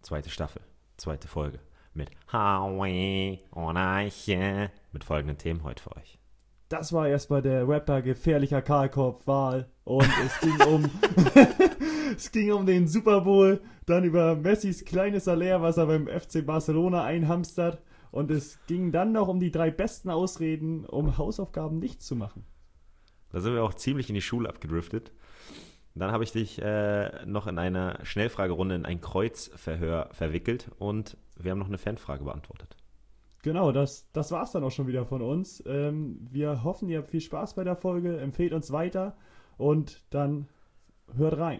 Zweite Staffel, zweite Folge mit Howie und Eiche mit folgenden Themen heute für euch. Das war erstmal der Rapper Gefährlicher Kahlkopf-Wahl und es ging um es ging um den Super Bowl, dann über Messis kleines Salär, was er beim FC Barcelona einhamstert, und es ging dann noch um die 3 besten Ausreden, um Hausaufgaben nicht zu machen. Da sind wir auch ziemlich in die Schule abgedriftet. Dann habe ich dich noch in einer Schnellfragerunde in ein Kreuzverhör verwickelt und wir haben noch eine Fanfrage beantwortet. Genau, das war's dann auch schon wieder von uns. Wir hoffen, ihr habt viel Spaß bei der Folge, empfehlt uns weiter und dann hört rein.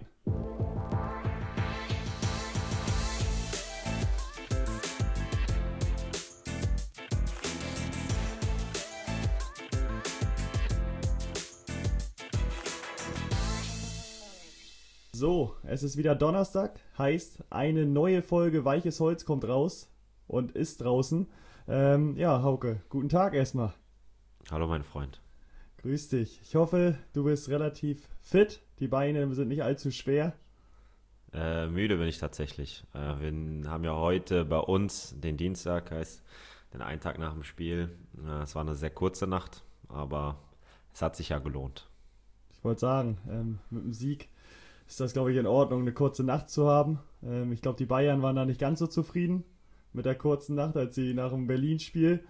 So, es ist wieder Donnerstag, heißt eine neue Folge Weiches Holz kommt raus und ist draußen. Ja, Hauke, guten Tag erstmal. Hallo mein Freund. Grüß dich. Ich hoffe, du bist relativ fit. Die Beine sind nicht allzu schwer. Müde bin ich tatsächlich. Wir haben ja heute bei uns den Dienstag, heißt den einen Tag nach dem Spiel. Es war eine sehr kurze Nacht, aber es hat sich ja gelohnt. Ich wollte sagen, mit dem Sieg ist das, glaube ich, in Ordnung, eine kurze Nacht zu haben. Ich glaube, die Bayern waren da nicht ganz so zufrieden mit der kurzen Nacht, als sie nach dem Berlin-Spiel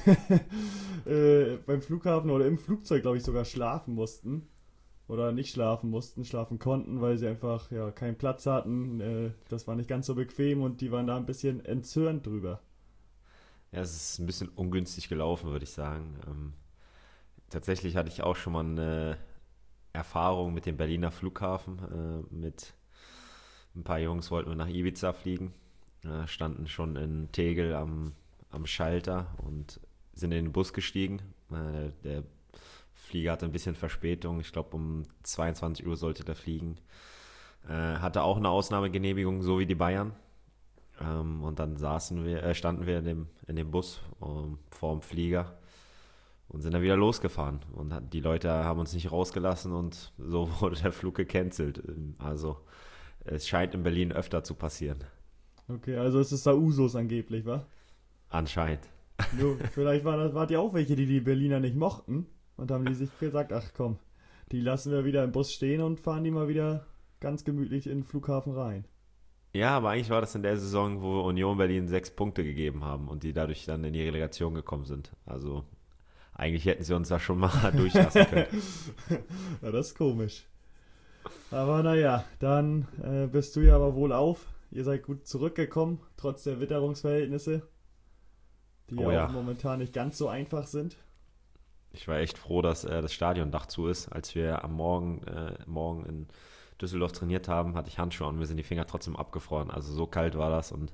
beim Flughafen oder im Flugzeug, glaube ich, sogar schlafen mussten. Oder nicht schlafen mussten, schlafen konnten, weil sie einfach keinen Platz hatten. Das war nicht ganz so bequem und die waren da ein bisschen entzürnt drüber. Ja, es ist ein bisschen ungünstig gelaufen, würde ich sagen. Tatsächlich hatte ich auch schon mal eine Erfahrung mit dem Berliner Flughafen. Mit ein paar Jungs wollten wir nach Ibiza fliegen. Standen schon in Tegel am Schalter und sind in den Bus gestiegen. Der Flieger hatte ein bisschen Verspätung. Ich glaube, um 22 Uhr sollte der fliegen. Hatte auch eine Ausnahmegenehmigung, so wie die Bayern. Und dann standen wir in dem Bus vor dem Flieger und sind dann wieder losgefahren. Und die Leute haben uns nicht rausgelassen und so wurde der Flug gecancelt. Also es scheint in Berlin öfter zu passieren. Okay, also es ist da Usus angeblich, wa? Anscheinend. Nur, vielleicht wart ihr auch welche, die Berliner nicht mochten und haben die sich gesagt, ach komm, die lassen wir wieder im Bus stehen und fahren die mal wieder ganz gemütlich in den Flughafen rein. Ja, aber eigentlich war das in der Saison, wo Union Berlin 6 Punkte gegeben haben und die dadurch dann in die Relegation gekommen sind. Also eigentlich hätten sie uns da schon mal durchlassen können. Ja, das ist komisch. Aber naja, dann bist du ja aber wohl auf. Ihr seid gut zurückgekommen, trotz der Witterungsverhältnisse, die ja auch momentan nicht ganz so einfach sind. Ich war echt froh, dass das Stadiondach zu ist. Als wir am Morgen in Düsseldorf trainiert haben, hatte ich Handschuhe und mir sind die Finger trotzdem abgefroren. Also so kalt war das und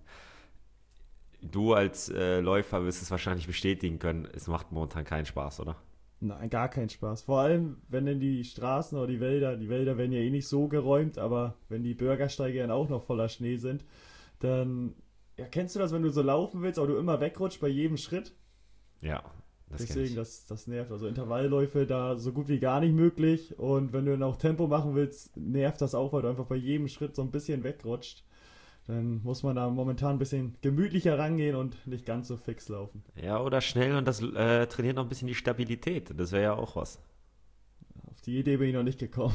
du als Läufer wirst es wahrscheinlich bestätigen können, es macht momentan keinen Spaß, oder? Nein, gar keinen Spaß. Vor allem, wenn denn die Straßen oder die Wälder werden ja eh nicht so geräumt, aber wenn die Bürgersteige dann auch noch voller Schnee sind, dann, ja, kennst du das, wenn du so laufen willst, aber du immer wegrutscht bei jedem Schritt? Ja, das kenn Deswegen, ich. das nervt. Also Intervallläufe da so gut wie gar nicht möglich, und wenn du dann auch Tempo machen willst, nervt das auch, weil du einfach bei jedem Schritt so ein bisschen wegrutscht. Dann muss man da momentan ein bisschen gemütlicher rangehen und nicht ganz so fix laufen. Ja, oder schnell und das trainiert noch ein bisschen die Stabilität. Das wäre ja auch was. Auf die Idee bin ich noch nicht gekommen.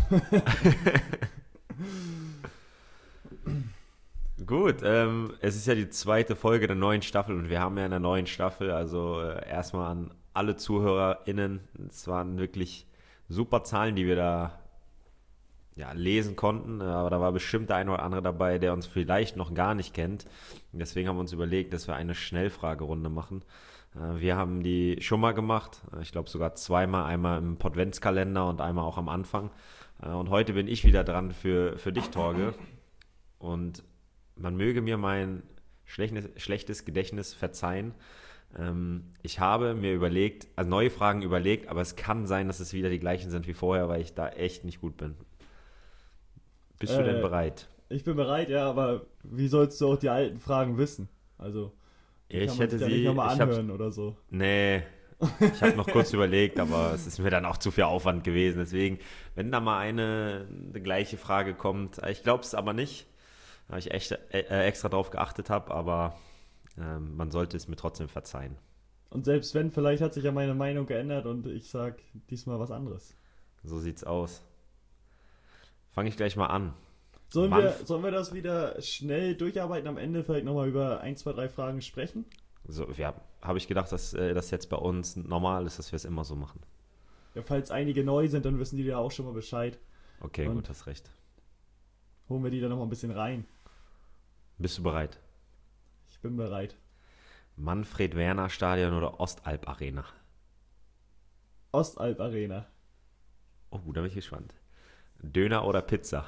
Gut, es ist ja die zweite Folge der neuen Staffel und wir haben ja in der neuen Staffel, also erstmal an alle ZuhörerInnen, es waren wirklich super Zahlen, die wir da lesen konnten, aber da war bestimmt der eine oder andere dabei, der uns vielleicht noch gar nicht kennt. Deswegen haben wir uns überlegt, dass wir eine Schnellfragerunde machen. Wir haben die schon mal gemacht, ich glaube sogar zweimal, einmal im Podventskalender und einmal auch am Anfang. Und heute bin ich wieder dran für dich, Torge. Und man möge mir mein schlechtes Gedächtnis verzeihen. Ich habe mir neue Fragen überlegt, aber es kann sein, dass es wieder die gleichen sind wie vorher, weil ich da echt nicht gut bin. Bist du denn bereit? Ich bin bereit, ja, aber wie sollst du auch die alten Fragen wissen? Also, Ich kann man hätte sich ja sie. nicht nochmal anhören oder so. Nee, ich habe noch kurz überlegt, aber es ist mir dann auch zu viel Aufwand gewesen. Deswegen, wenn da mal eine gleiche Frage kommt, ich glaube es aber nicht. Habe ich echt extra drauf geachtet habe, aber man sollte es mir trotzdem verzeihen. Und selbst wenn, vielleicht hat sich ja meine Meinung geändert und ich sag diesmal was anderes. So sieht's aus. Fange ich gleich mal an. Sollen wir das wieder schnell durcharbeiten, am Ende vielleicht nochmal über 1, 2, 3 Fragen sprechen? So, ja, habe ich gedacht, dass das jetzt bei uns normal ist, dass wir es immer so machen. Ja, falls einige neu sind, dann wissen die ja auch schon mal Bescheid. Okay, Und gut, hast recht. holen wir die dann nochmal ein bisschen rein. Bist du bereit? Ich bin bereit. Manfred-Werner-Stadion oder Ostalb-Arena? Ostalb-Arena. Oh, da bin ich gespannt. Döner oder Pizza?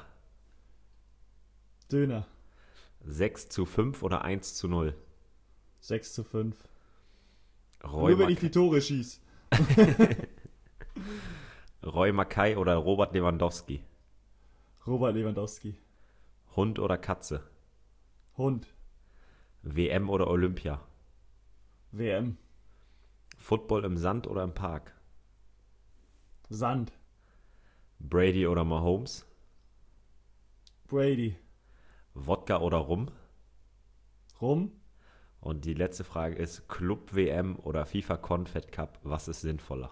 Döner. 6:5 oder 1:0? 6:5. Roy, Nur wenn ich die Tore schieß. Roy Mackay oder Robert Lewandowski? Robert Lewandowski. Hund oder Katze? Hund. WM oder Olympia? WM. Football im Sand oder im Park? Sand. Brady oder Mahomes? Brady. Wodka oder Rum? Rum. Und die letzte Frage ist Club-WM oder FIFA Confed Cup, was ist sinnvoller?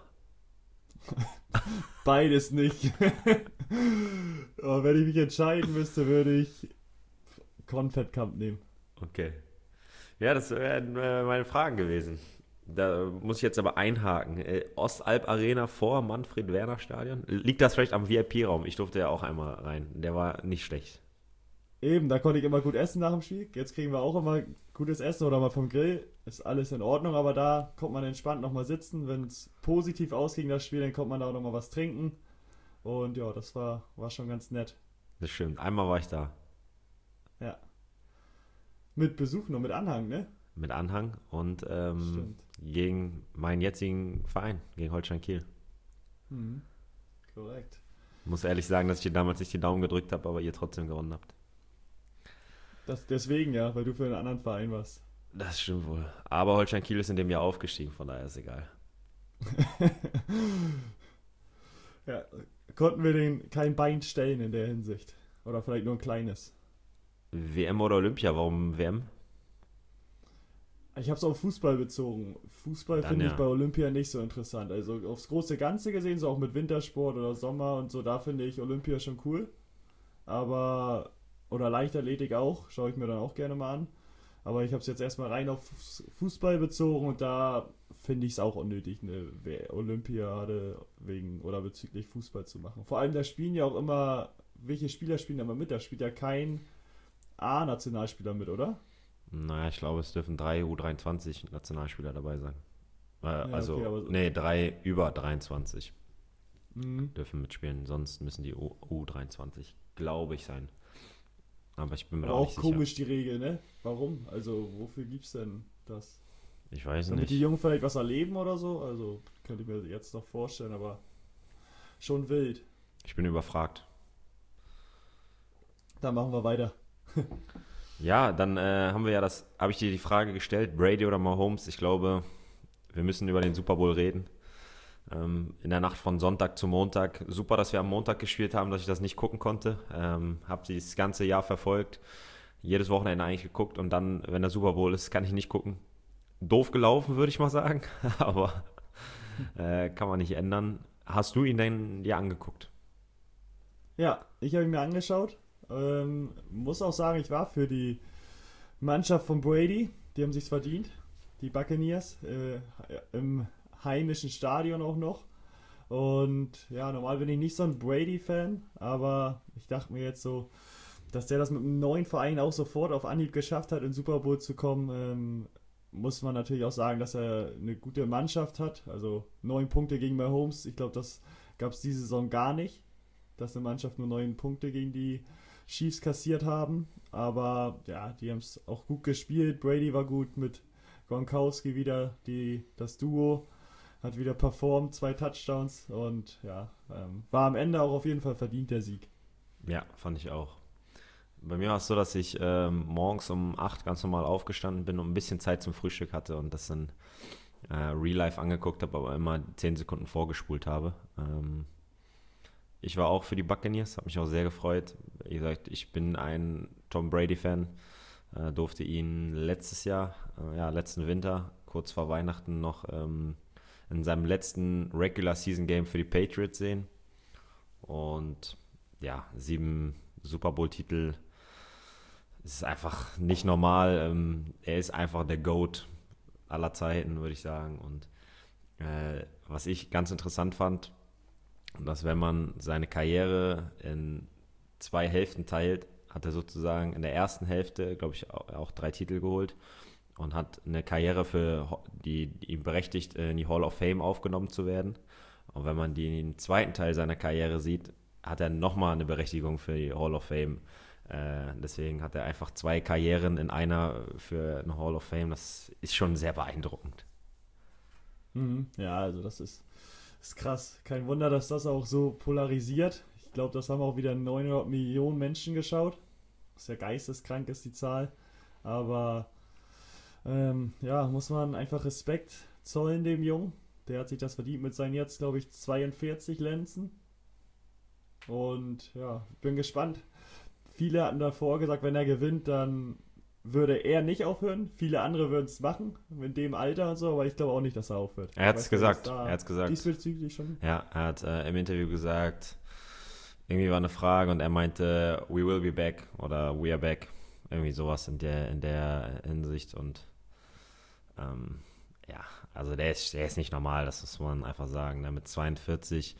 Beides nicht. Aber wenn ich mich entscheiden müsste, würde ich Confed Cup nehmen. Okay. Ja, das wären meine Fragen gewesen. Da muss ich jetzt aber einhaken. Ostalb Arena vor Manfred-Werner-Stadion? Liegt das vielleicht am VIP-Raum? Ich durfte ja auch einmal rein. Der war nicht schlecht. Eben, da konnte ich immer gut essen nach dem Spiel. Jetzt kriegen wir auch immer gutes Essen oder mal vom Grill. Ist alles in Ordnung, aber da kommt man entspannt nochmal sitzen. Wenn es positiv ausging, das Spiel, dann kommt man da auch nochmal was trinken. Und ja, das war schon ganz nett. Das stimmt. Einmal war ich da. Ja. Mit Besuch, nur mit Anhang, ne? Mit Anhang und Stimmt. gegen meinen jetzigen Verein, gegen Holstein Kiel. Mhm. Korrekt. Muss ehrlich sagen, dass ich dir damals nicht die Daumen gedrückt habe, aber ihr trotzdem gewonnen habt. Deswegen ja, weil du für einen anderen Verein warst. Das stimmt wohl. Aber Holstein Kiel ist in dem Jahr aufgestiegen, von daher ist egal. Ja, konnten wir den kein Bein stellen in der Hinsicht. Oder vielleicht nur ein kleines. WM oder Olympia? Warum WM? Ich habe es auf Fußball bezogen. Fußball Dann finde ich ja. bei Olympia nicht so interessant. Also aufs große Ganze gesehen, so auch mit Wintersport oder Sommer und so, da finde ich Olympia schon cool. Aber, oder Leichtathletik auch, schaue ich mir dann auch gerne mal an. Aber ich habe es jetzt erstmal rein auf Fußball bezogen und da finde ich es auch unnötig, eine Olympiade wegen oder bezüglich Fußball zu machen. Vor allem, da spielen ja auch immer, welche Spieler spielen da immer mit? Da spielt ja kein A-Nationalspieler mit, oder? Naja, ich glaube, es dürfen 3 U23-Nationalspieler dabei sein. Also, okay, aber nee, 3 über 23 Mhm. dürfen mitspielen. Sonst müssen die U23, glaube ich, sein. Aber ich bin mir Aber auch auch nicht sicher. komisch die Regel, ne? Warum? Also, wofür gibt's denn das? Ich weiß Damit nicht. die Jungen vielleicht was erleben oder so? Also, könnte ich mir jetzt noch vorstellen, aber schon wild. Ich bin überfragt. Dann machen wir weiter. Ja, dann habe ich dir die Frage gestellt, Brady oder Mahomes. Ich glaube, wir müssen über den Super Bowl reden. In der Nacht von Sonntag zu Montag. Super, dass wir am Montag gespielt haben, dass ich das nicht gucken konnte. Habe sie das ganze Jahr verfolgt. Jedes Wochenende eigentlich geguckt und dann, wenn der Super Bowl ist, kann ich nicht gucken. Doof gelaufen, würde ich mal sagen. Aber kann man nicht ändern. Hast du ihn denn dir angeguckt? Ja, ich habe ihn mir angeschaut. Muss auch sagen, ich war für die Mannschaft von Brady. Die haben sich's verdient. Die Buccaneers. Im heimischen Stadion auch noch. Und ja, normal bin ich nicht so ein Brady-Fan, aber ich dachte mir jetzt so, dass der das mit einem neuen Verein auch sofort auf Anhieb geschafft hat, in den Super Bowl zu kommen, muss man natürlich auch sagen, dass er eine gute Mannschaft hat. Also 9 Punkte gegen Mahomes. Ich glaube, das gab es diese Saison gar nicht, dass eine Mannschaft nur 9 Punkte gegen die Chiefs kassiert haben. Aber ja, die haben es auch gut gespielt. Brady war gut mit Gronkowski wieder, das Duo hat wieder performt, 2 Touchdowns und ja, war am Ende auch auf jeden Fall verdient der Sieg. Ja, fand ich auch. Bei mir war es so, dass ich morgens um 8 ganz normal aufgestanden bin und ein bisschen Zeit zum Frühstück hatte und das dann Real Life angeguckt habe, aber immer 10 Sekunden vorgespult habe. Ich war auch für die Buccaneers, habe mich auch sehr gefreut. Wie gesagt, ich bin ein Tom Brady-Fan, durfte ihn letzten Winter, kurz vor Weihnachten noch in seinem letzten Regular Season Game für die Patriots sehen. Und ja, 7 Super Bowl-Titel ist einfach nicht normal. Er ist einfach der GOAT aller Zeiten, würde ich sagen. Und was ich ganz interessant fand, dass wenn man seine Karriere in 2 Hälften teilt, hat er sozusagen in der ersten Hälfte, glaube ich, auch 3 Titel geholt und hat eine Karriere, die ihn berechtigt, in die Hall of Fame aufgenommen zu werden. Und wenn man den zweiten Teil seiner Karriere sieht, hat er nochmal eine Berechtigung für die Hall of Fame. Deswegen hat er einfach 2 Karrieren in einer für eine Hall of Fame. Das ist schon sehr beeindruckend. Ja, also das ist krass. Kein Wunder, dass das auch so polarisiert. Ich glaube, das haben auch wieder 900 Millionen Menschen geschaut. Das ist ja geisteskrank, ist die Zahl. Aber muss man einfach Respekt zollen dem Jungen. Der hat sich das verdient mit seinen jetzt, glaube ich, 42 Lenzen. Und ja, bin gespannt. Viele hatten davor gesagt, wenn er gewinnt, dann würde er nicht aufhören. Viele andere würden es machen, in dem Alter und so, aber ich glaube auch nicht, dass er aufhört. Er hat es gesagt. Diesbezüglich schon. Ja, er hat im Interview gesagt, irgendwie war eine Frage und er meinte, we will be back oder we are back. Irgendwie sowas in der Hinsicht. Und also der ist nicht normal, das muss man einfach sagen. Ne? Mit 42,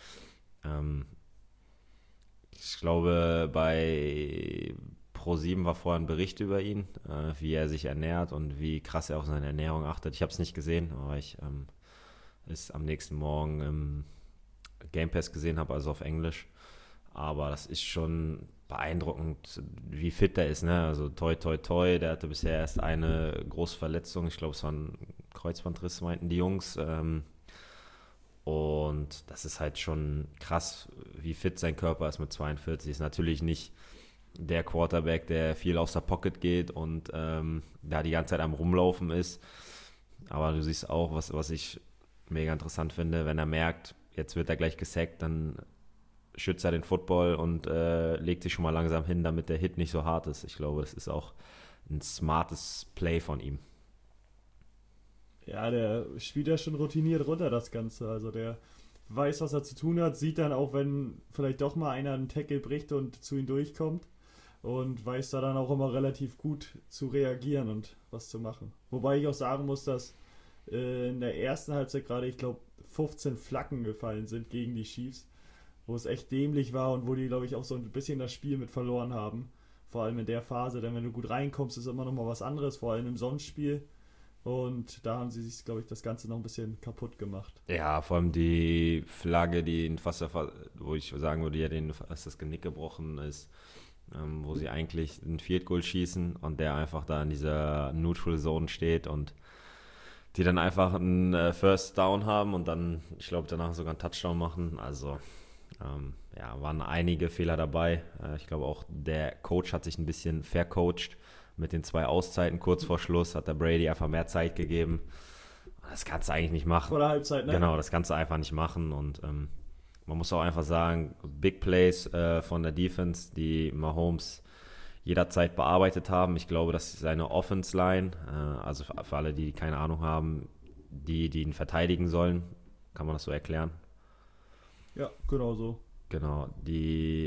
ich glaube, bei Pro7 war vorher ein Bericht über ihn, wie er sich ernährt und wie krass er auf seine Ernährung achtet. Ich habe es nicht gesehen, aber ich es am nächsten Morgen im Game Pass gesehen habe, also auf Englisch. Aber das ist schon beeindruckend, wie fit der ist. Ne? Also toi, toi, toi. Der hatte bisher erst eine große Verletzung. Ich glaube, es war ein Kreuzbandriss, meinten die Jungs. Und das ist halt schon krass, wie fit sein Körper ist mit 42. Ist natürlich nicht der Quarterback, der viel aus der Pocket geht und da die ganze Zeit am Rumlaufen ist. Aber du siehst auch, was ich mega interessant finde, wenn er merkt, jetzt wird er gleich gesackt, dann schützt er den Football und legt sich schon mal langsam hin, damit der Hit nicht so hart ist. Ich glaube, das ist auch ein smartes Play von ihm. Ja, der spielt ja schon routiniert runter, das Ganze. Also der weiß, was er zu tun hat, sieht dann auch, wenn vielleicht doch mal einer einen Tackle bricht und zu ihm durchkommt und weiß da dann auch immer relativ gut zu reagieren und was zu machen. Wobei ich auch sagen muss, dass in der ersten Halbzeit gerade, ich glaube, 15 Flaggen gefallen sind gegen die Chiefs, wo es echt dämlich war und wo die, glaube ich, auch so ein bisschen das Spiel mit verloren haben. Vor allem in der Phase, denn wenn du gut reinkommst, ist immer noch mal was anderes, vor allem im Sonnenspiel. Und da haben sie sich, glaube ich, das Ganze noch ein bisschen kaputt gemacht. Ja, vor allem die Flagge, die ihn wo ich sagen würde, ja, denen fast das Genick gebrochen ist, wo sie eigentlich ein Field Goal schießen und der einfach da in dieser Neutral Zone steht und die dann einfach einen First Down haben und dann, ich glaube, danach sogar einen Touchdown machen. Also, waren einige Fehler dabei. Ich glaube auch, der Coach hat sich ein bisschen vercoacht. Mit den 2 Auszeiten kurz vor Schluss hat der Brady einfach mehr Zeit gegeben. Das kannst du eigentlich nicht machen. Vor der Halbzeit, ne? Genau, das kannst du einfach nicht machen. Und man muss auch einfach sagen, Big Plays von der Defense, die Mahomes jederzeit bearbeitet haben. Ich glaube, dass seine Offense-Line, also für alle, die keine Ahnung haben, die ihn verteidigen sollen, kann man das so erklären? Ja, genau so. Genau, die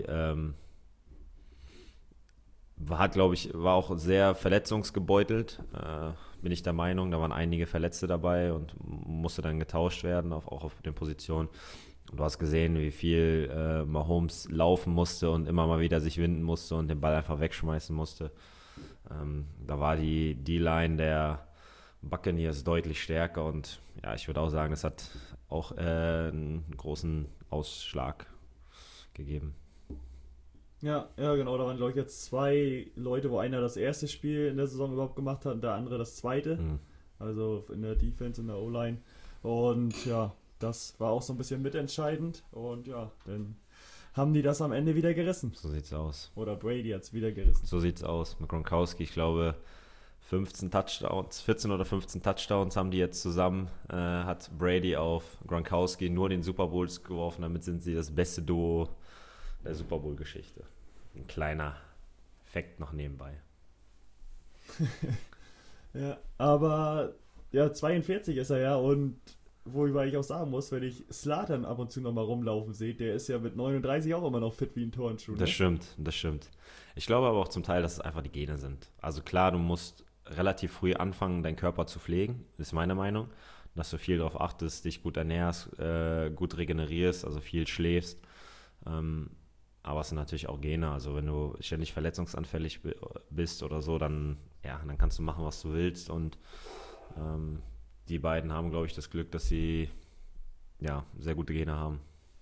war auch sehr verletzungsgebeutelt, bin ich der Meinung. Da waren einige Verletzte dabei und musste dann getauscht werden, auch auf den Positionen. Und du hast gesehen, wie viel Mahomes laufen musste und immer mal wieder sich winden musste und den Ball einfach wegschmeißen musste. Da war die D-Line der Buccaneers deutlich stärker und ja, ich würde auch sagen, das hat auch einen großen Ausschlag gegeben. Ja, genau, da waren, glaube ich, jetzt 2 Leute, wo einer das erste Spiel in der Saison überhaupt gemacht hat und der andere das zweite. Also in der Defense, in der O-Line. Und ja, das war auch so ein bisschen mitentscheidend. Und ja, dann haben die das am Ende wieder gerissen. So sieht's aus. Oder Brady hat es wieder gerissen. So sieht's aus. Mit Gronkowski, ich glaube, 14 oder 15 Touchdowns haben die jetzt zusammen. Hat Brady auf Gronkowski nur den Super Bowls geworfen. Damit sind sie das beste Duo der Super Bowl-Geschichte. Ein kleiner Fakt noch nebenbei. Ja, aber ja, 42 ist er ja und worüber ich auch sagen muss, wenn ich Zlatan ab und zu nochmal rumlaufen sehe, der ist ja mit 39 auch immer noch fit wie ein Turnschuh. Ne? Das stimmt. Ich glaube aber auch zum Teil, dass es einfach die Gene sind. Also klar, du musst relativ früh anfangen, deinen Körper zu pflegen, ist meine Meinung. Dass du viel darauf achtest, dich gut ernährst, gut regenerierst, also viel schläfst. Aber es sind natürlich auch Gene. Also wenn du ständig verletzungsanfällig bist oder so, dann kannst du machen, was du willst. Und die beiden haben, glaube ich, das Glück, dass sie sehr gute Gene haben.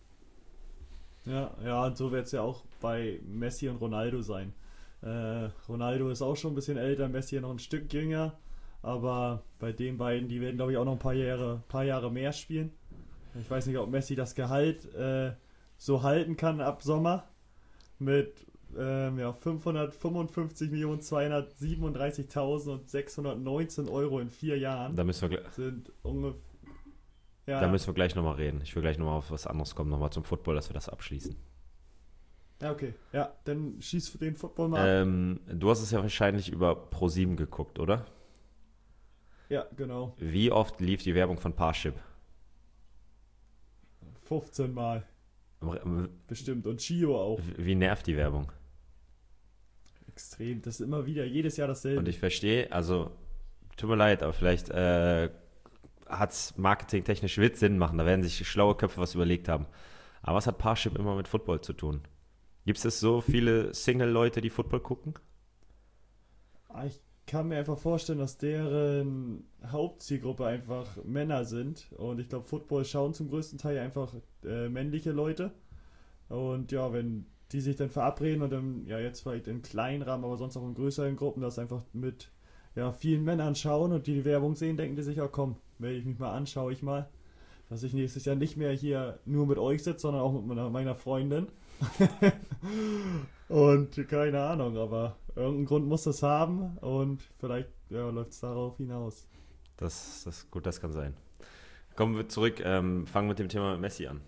Ja, und so wird es ja auch bei Messi und Ronaldo sein. Ronaldo ist auch schon ein bisschen älter, Messi noch ein Stück jünger. Aber bei den beiden, die werden, glaube ich, auch noch ein paar Jahre mehr spielen. Ich weiß nicht, ob Messi das Gehalt so halten kann ab Sommer mit 555.237.619 Euro in 4 Jahren. Da müssen wir, Sind ungefähr. da müssen wir gleich nochmal reden. Ich will gleich nochmal auf was anderes kommen, nochmal zum Football, dass wir das abschließen. Ja, okay. Ja, dann schieß für den Football mal ab. Du hast es ja wahrscheinlich über ProSieben geguckt, oder? Ja, genau. Wie oft lief die Werbung von Parship? 15 Mal. Bestimmt. Und Chio auch. Wie nervt die Werbung? Extrem. Das ist immer wieder, jedes Jahr dasselbe. Und ich verstehe, also, tut mir leid, aber vielleicht hat es marketingtechnisch Sinn machen. Da werden sich schlaue Köpfe was überlegt haben. Aber was hat Parship immer mit Football zu tun? Gibt es so viele Single-Leute, die Football gucken? Ich kann mir einfach vorstellen, dass deren Hauptzielgruppe einfach Männer sind. Und ich glaube, Football schauen zum größten Teil einfach männliche Leute. Und ja, wenn die sich dann verabreden und dann, ja, jetzt vielleicht in kleinen Rahmen, aber sonst auch in größeren Gruppen, das einfach mit vielen Männern schauen und die Werbung sehen, denken die sich, ja komm, melde ich mich mal an, schaue ich mal. Dass ich nächstes Jahr nicht mehr hier nur mit euch sitze, sondern auch mit meiner Freundin. Und keine Ahnung, aber irgendeinen Grund muss das haben und vielleicht läuft es darauf hinaus. Das gut, das kann sein. Kommen wir zurück, fangen mit dem Thema mit Messi an.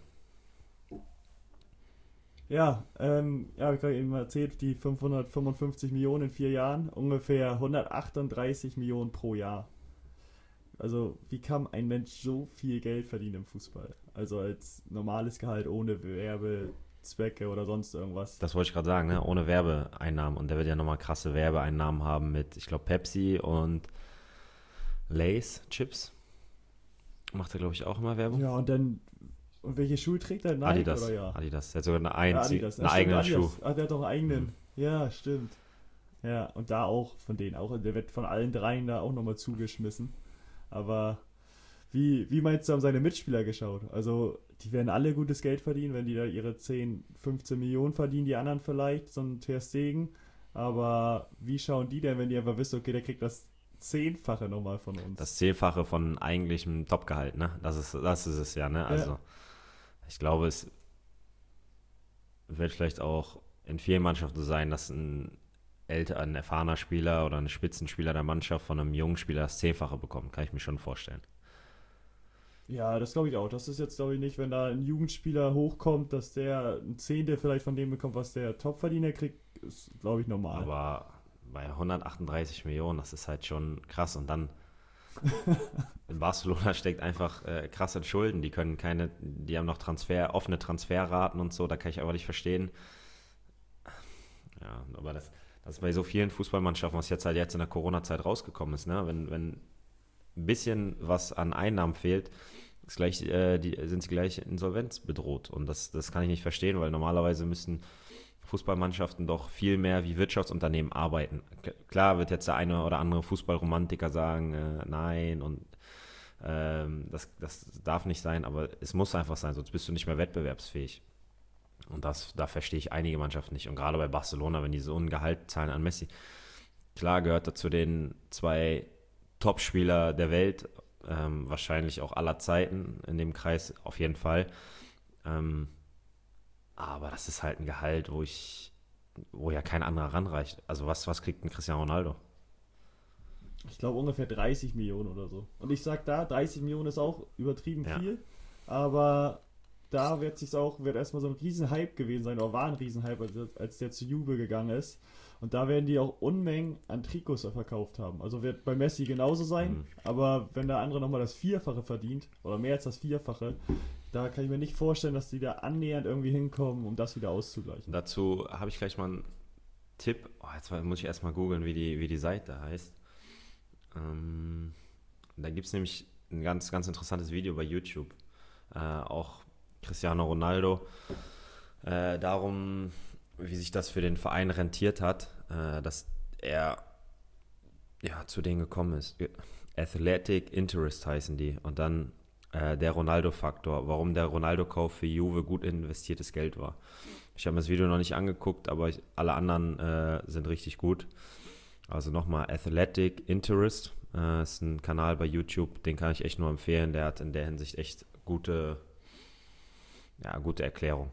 Ja, ich habe eben erzählt, die 555 Millionen in 4 Jahren, ungefähr 138 Millionen pro Jahr. Also, wie kann ein Mensch so viel Geld verdienen im Fußball? Also als normales Gehalt ohne Werbezwecke oder sonst irgendwas. Das wollte ich gerade sagen, ne? Ohne Werbeeinnahmen. Und der wird ja nochmal krasse Werbeeinnahmen haben mit, ich glaube, Pepsi und Lay's Chips. Macht er, glaube ich, auch immer Werbung. Ja, und welche Schuhe trägt er? Nike Adidas, oder ja? Adidas. Der hat sogar Adidas. einen eigenen Schuh. Ach, der hat doch einen eigenen. Ja, stimmt. Ja, und da auch von denen auch. Der wird von allen dreien da auch nochmal zugeschmissen. Aber wie meinst du, haben seine Mitspieler geschaut? Also, die werden alle gutes Geld verdienen, wenn die da ihre 10, 15 Millionen verdienen, die anderen vielleicht, so ein Ter Stegen. Aber wie schauen die denn, wenn die einfach wissen, okay, der kriegt das 10-fache nochmal von uns? Das 10-fache von eigentlichem Topgehalt, ne? Das ist es ja, ne? Also, ich glaube, es wird vielleicht auch in vielen Mannschaften so sein, dass ein erfahrener Spieler oder ein Spitzenspieler der Mannschaft von einem jungen Spieler das 10-fache bekommt. Kann ich mir schon vorstellen. Ja, das glaube ich auch. Das ist jetzt, glaube ich, nicht, wenn da ein Jugendspieler hochkommt, dass der ein Zehntel vielleicht von dem bekommt, was der Topverdiener kriegt, ist, glaube ich, normal. Aber bei 138 Millionen, das ist halt schon krass. Und dann in Barcelona steckt einfach krass in Schulden. Die haben noch offene Transferraten und so, da kann ich aber nicht verstehen. Ja, aber das ist bei so vielen Fußballmannschaften, was jetzt in der Corona-Zeit rausgekommen ist, ne? Wenn ein bisschen was an Einnahmen fehlt, sind sie gleich Insolvenz bedroht. Und das kann ich nicht verstehen, weil normalerweise müssen Fußballmannschaften doch viel mehr wie Wirtschaftsunternehmen arbeiten. Klar wird jetzt der eine oder andere Fußballromantiker sagen, nein und das darf nicht sein, aber es muss einfach sein, sonst bist du nicht mehr wettbewerbsfähig. Und da verstehe ich einige Mannschaften nicht. Und gerade bei Barcelona, wenn die so ein Gehalt zahlen an Messi, klar gehört er zu den 2 Top-Spieler der Welt, wahrscheinlich auch aller Zeiten in dem Kreis auf jeden Fall. Aber das ist halt ein Gehalt, wo ja kein anderer ranreicht. Also was kriegt ein Cristiano Ronaldo? Ich glaube ungefähr 30 Millionen oder so. Und ich sag 30 Millionen ist auch übertrieben viel. Aber da wird erstmal so ein Riesenhype gewesen sein, oder war ein Riesenhype, als der zu Juve gegangen ist. Und da werden die auch Unmengen an Trikots verkauft haben. Also wird bei Messi genauso sein, aber wenn der andere nochmal das Vierfache verdient, oder mehr als das Vierfache, da kann ich mir nicht vorstellen, dass die da annähernd irgendwie hinkommen, um das wieder auszugleichen. Dazu habe ich gleich mal einen Tipp. Oh, jetzt muss ich erstmal googeln, wie die Seite heißt. Da gibt es nämlich ein ganz, ganz interessantes Video bei YouTube. Auch Cristiano Ronaldo. Darum, wie sich das für den Verein rentiert hat, dass er zu denen gekommen ist. Athletic Interest heißen die. Und dann der Ronaldo-Faktor, warum der Ronaldo-Kauf für Juve gut investiertes Geld war. Ich habe mir das Video noch nicht angeguckt, aber alle anderen sind richtig gut. Also nochmal Athletic Interest, ist ein Kanal bei YouTube, den kann ich echt nur empfehlen. Der hat in der Hinsicht echt gute Erklärung.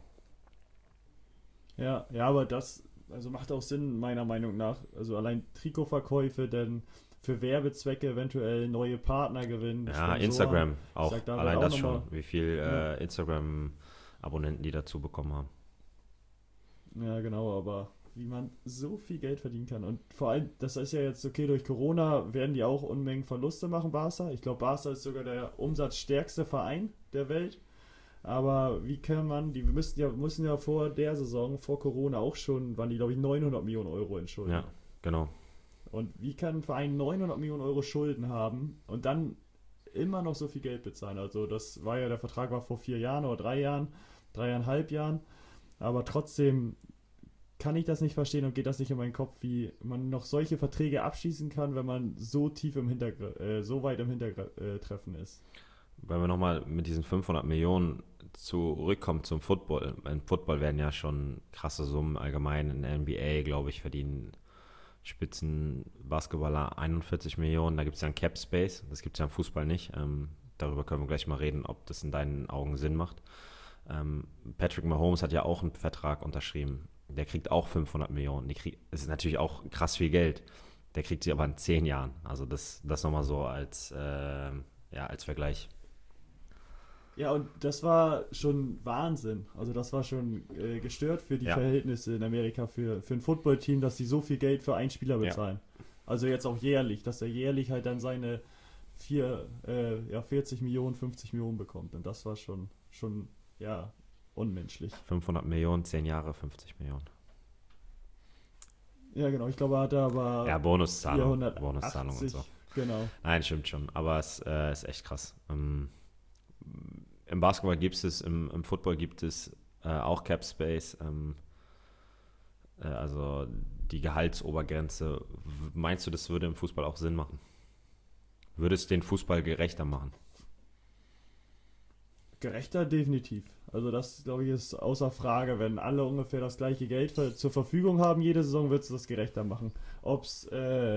Ja, aber das macht auch Sinn, meiner Meinung nach. Also allein Trikotverkäufe, denn für Werbezwecke eventuell neue Partner gewinnen. Ja, Sponsoren. Instagram auch. Allein auch das schon, wie viel Instagram-Abonnenten die dazu bekommen haben. Ja, genau, aber wie man so viel Geld verdienen kann. Und vor allem, das ist ja jetzt okay, durch Corona werden die auch Unmengen Verluste machen, Barca. Ich glaube, Barca ist sogar der umsatzstärkste Verein der Welt. Aber wie kann man, die mussten ja vor der Saison, vor Corona auch schon, waren die, glaube ich, 900 Millionen Euro in Schulden. Ja, genau. Und wie kann ein Verein 900 Millionen Euro Schulden haben und dann immer noch so viel Geld bezahlen? Also das war ja, der Vertrag war vor 4 Jahren oder 3 Jahren, 3,5 Jahren. Aber trotzdem kann ich das nicht verstehen und geht das nicht in meinen Kopf, wie man noch solche Verträge abschließen kann, wenn man so tief so weit im Hintertreffen ist. Wenn wir nochmal mit diesen 500 Millionen zurückkommen zum Football. Im Football werden ja schon krasse Summen allgemein. In der NBA, glaube ich, verdienen Spitzenbasketballer 41 Millionen. Da gibt es ja einen Cap Space. Das gibt es ja im Fußball nicht. Darüber können wir gleich mal reden, ob das in deinen Augen Sinn macht. Patrick Mahomes hat ja auch einen Vertrag unterschrieben. Der kriegt auch 500 Millionen. Das ist natürlich auch krass viel Geld. Der kriegt sie aber in 10 Jahren. Also das nochmal so als Vergleich. Ja, und das war schon Wahnsinn. Also das war schon gestört für die Verhältnisse in Amerika für ein Footballteam, dass sie so viel Geld für einen Spieler bezahlen. Ja. Also jetzt auch jährlich, dass er jährlich halt dann seine 40 Millionen, 50 Millionen bekommt. Und das war schon unmenschlich. 500 Millionen, 10 Jahre, 50 Millionen. Ja, genau. Ich glaube, er hat aber Bonuszahlung und so. Genau. Nein, stimmt schon. Aber es ist echt krass. Im Basketball gibt es, im Football gibt es auch Cap Space. Also die Gehaltsobergrenze. Meinst du, das würde im Fußball auch Sinn machen? Würde es den Fußball gerechter machen? Gerechter definitiv. Also das, glaube ich, ist außer Frage. Wenn alle ungefähr das gleiche Geld zur Verfügung haben, jede Saison wird es das gerechter machen. Ob es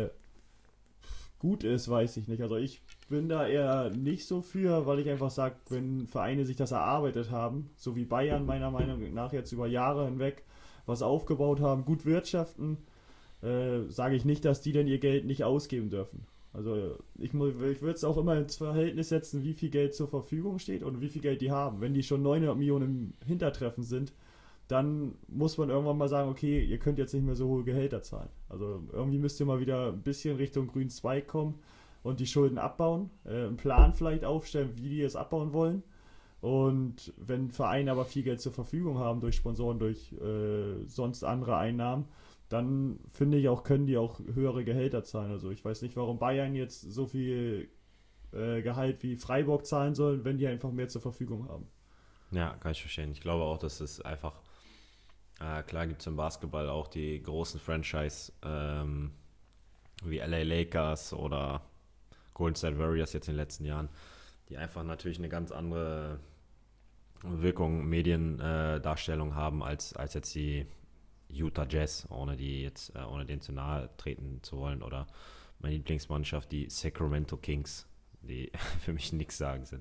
gut ist, weiß ich nicht. Also ich bin da eher nicht so für, weil ich einfach sage, wenn Vereine sich das erarbeitet haben, so wie Bayern meiner Meinung nach jetzt über Jahre hinweg was aufgebaut haben, gut wirtschaften, sage ich nicht, dass die dann ihr Geld nicht ausgeben dürfen. Also ich würde es auch immer ins Verhältnis setzen, wie viel Geld zur Verfügung steht und wie viel Geld die haben. Wenn die schon 900 Millionen im Hintertreffen sind, dann muss man irgendwann mal sagen, okay, ihr könnt jetzt nicht mehr so hohe Gehälter zahlen. Also irgendwie müsst ihr mal wieder ein bisschen Richtung grünen Zweig kommen und die Schulden abbauen, einen Plan vielleicht aufstellen, wie die es abbauen wollen. Und wenn Vereine aber viel Geld zur Verfügung haben durch Sponsoren, durch sonst andere Einnahmen, dann finde ich auch, können die auch höhere Gehälter zahlen. Also ich weiß nicht, warum Bayern jetzt so viel Gehalt wie Freiburg zahlen soll, wenn die einfach mehr zur Verfügung haben. Ja, kann ich verstehen. Ich glaube auch, dass es einfach, klar gibt es im Basketball auch die großen Franchise wie LA Lakers oder Golden State Warriors jetzt in den letzten Jahren, die einfach natürlich eine ganz andere Wirkung, Mediendarstellung haben als jetzt die Utah Jazz, ohne denen zu nahe treten zu wollen, oder meine Lieblingsmannschaft, die Sacramento Kings, die für mich nichts sagen sind.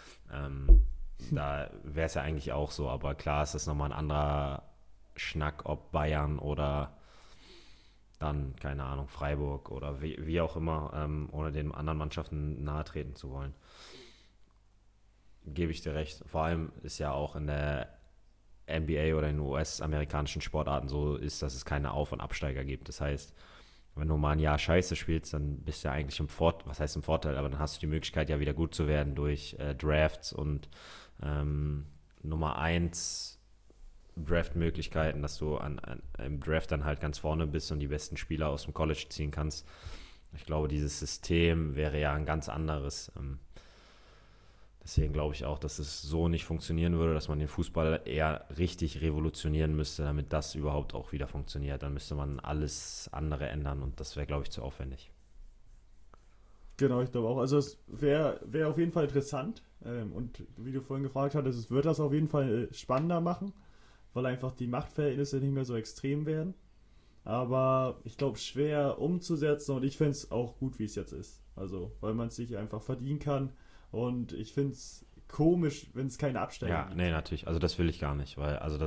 Da wäre es ja eigentlich auch so, aber klar ist das nochmal ein anderer Schnack, ob Bayern oder dann, keine Ahnung, Freiburg oder wie auch immer, ohne den anderen Mannschaften nahe treten zu wollen. gebe ich dir recht. Vor allem ist ja auch in der NBA oder in US-amerikanischen Sportarten so ist, dass es keine Auf- und Absteiger gibt. Das heißt, wenn du mal ein Jahr scheiße spielst, dann bist du ja eigentlich was heißt im Vorteil, aber dann hast du die Möglichkeit, ja wieder gut zu werden durch Drafts und Nummer 1 Draft-Möglichkeiten, dass du im Draft dann halt ganz vorne bist und die besten Spieler aus dem College ziehen kannst. Ich glaube, dieses System wäre ja ein ganz anderes. Deswegen glaube ich auch, dass es so nicht funktionieren würde, dass man den Fußball eher richtig revolutionieren müsste, damit das überhaupt auch wieder funktioniert. Dann müsste man alles andere ändern und das wäre, glaube ich, zu aufwendig. Genau, ich glaube auch. Also es wäre auf jeden Fall interessant. Und wie du vorhin gefragt hattest, es wird das auf jeden Fall spannender machen, weil einfach die Machtverhältnisse nicht mehr so extrem werden. Aber ich glaube, schwer umzusetzen und ich finde es auch gut, wie es jetzt ist. Also, weil man es sich einfach verdienen kann. Und ich finde es komisch, wenn es keine Absteiger Ja, gibt. nee, natürlich. Also das will ich gar nicht, weil also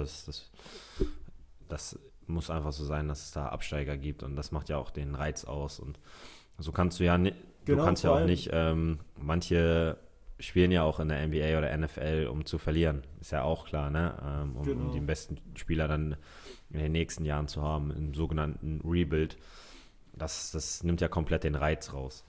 das muss einfach so sein, dass es da Absteiger gibt und das macht ja auch den Reiz aus und so kannst du ja nicht, du Genau, kannst ja vor auch allem, nicht, manche spielen ja auch in der NBA oder NFL, um zu verlieren. Ist ja auch klar, ne? Um die genau. besten Spieler dann in den nächsten Jahren zu haben, im sogenannten Rebuild. Das nimmt ja komplett den Reiz raus.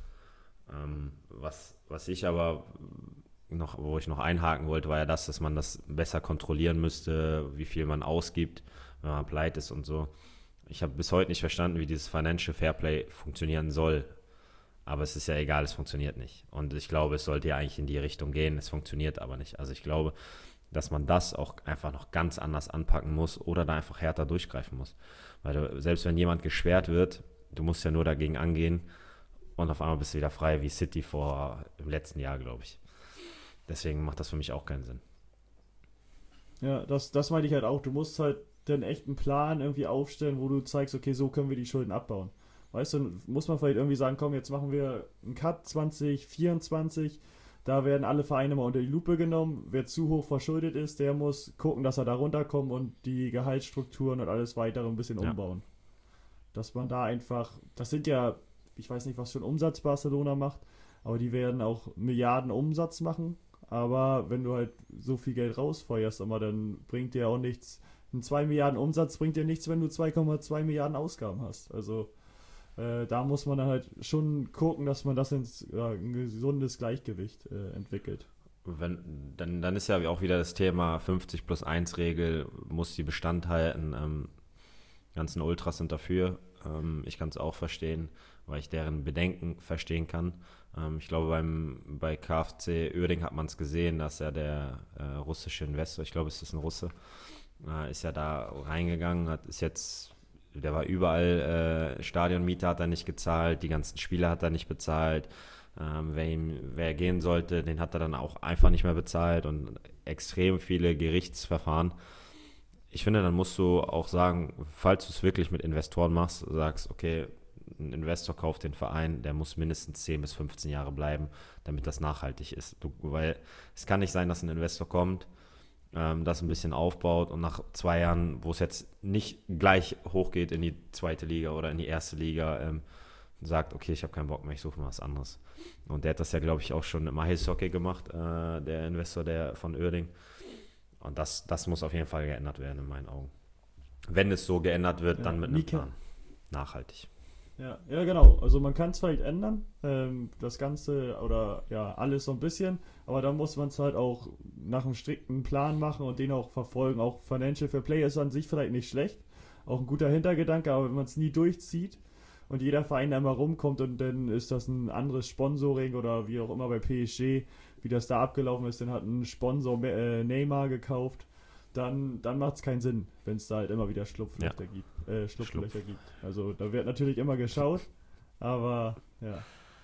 Was ich aber noch, wo ich noch einhaken wollte, war ja das, dass man das besser kontrollieren müsste, wie viel man ausgibt, wenn man pleite ist und so. Ich habe bis heute nicht verstanden, wie dieses Financial Fairplay funktionieren soll. Aber es ist ja egal, es funktioniert nicht. Und ich glaube, es sollte ja eigentlich in die Richtung gehen, es funktioniert aber nicht. Also ich glaube, dass man das auch einfach noch ganz anders anpacken muss oder da einfach härter durchgreifen muss. Weil selbst wenn jemand gesperrt wird, du musst ja nur dagegen angehen und auf einmal bist du wieder frei wie City im letzten Jahr, glaube ich. Deswegen macht das für mich auch keinen Sinn. Ja, das meine ich halt auch. Du musst halt den echten Plan irgendwie aufstellen, wo du zeigst, okay, so können wir die Schulden abbauen. Weißt du, muss man vielleicht irgendwie sagen, komm, jetzt machen wir einen Cut 2024. Da werden alle Vereine mal unter die Lupe genommen. Wer zu hoch verschuldet ist, der muss gucken, dass er da runterkommt und die Gehaltsstrukturen und alles weitere ein bisschen Ja. umbauen. Dass man da einfach, das sind ja, ich weiß nicht, was für einen Umsatz Barcelona macht, aber die werden auch Milliarden Umsatz machen. Aber wenn du halt so viel Geld rausfeuerst, aber dann bringt dir auch nichts. Ein 2 Milliarden Umsatz bringt dir nichts, wenn du 2,2 Milliarden Ausgaben hast. Also da muss man dann halt schon gucken, dass man das ins ein gesundes Gleichgewicht entwickelt. Dann ist ja auch wieder das Thema 50 plus 1 Regel, muss die Bestand halten. Ganzen Ultras sind dafür. Ich kann es auch verstehen, weil ich deren Bedenken verstehen kann. Ich glaube, bei KFC Uerdingen hat man es gesehen, dass ja der russische Investor, ich glaube, es ist ein Russe, ist ja da reingegangen, der war überall, Stadionmiete hat er nicht gezahlt, die ganzen Spieler hat er nicht bezahlt. Wer gehen sollte, den hat er dann auch einfach nicht mehr bezahlt und extrem viele Gerichtsverfahren. Ich finde, dann musst du auch sagen, falls du es wirklich mit Investoren machst, sagst, okay, ein Investor kauft den Verein, der muss mindestens 10 bis 15 Jahre bleiben, damit das nachhaltig ist. Weil es kann nicht sein, dass ein Investor kommt, das ein bisschen aufbaut und nach 2 Jahren, wo es jetzt nicht gleich hochgeht in die zweite Liga oder in die erste Liga, sagt, okay, ich habe keinen Bock mehr, ich suche mir was anderes. Und der hat das ja, glaube ich, auch schon im Eishockey gemacht, der Investor von Uerdingen. Und das muss auf jeden Fall geändert werden, in meinen Augen. Wenn es so geändert wird, Ja, dann mit einem Plan. Nachhaltig. Ja, genau. Also man kann es vielleicht ändern, das Ganze oder ja, alles so ein bisschen, aber dann muss man es halt auch nach einem strikten Plan machen und den auch verfolgen. Auch Financial Fair Play ist an sich vielleicht nicht schlecht, auch ein guter Hintergedanke, aber wenn man es nie durchzieht und jeder Verein einmal rumkommt und dann ist das ein anderes Sponsoring oder wie auch immer bei PSG, wie das da abgelaufen ist, dann hat ein Sponsor Neymar gekauft, dann macht es keinen Sinn, wenn es da halt immer wieder Schlupflöcher gibt. Also da wird natürlich immer geschaut, aber ja.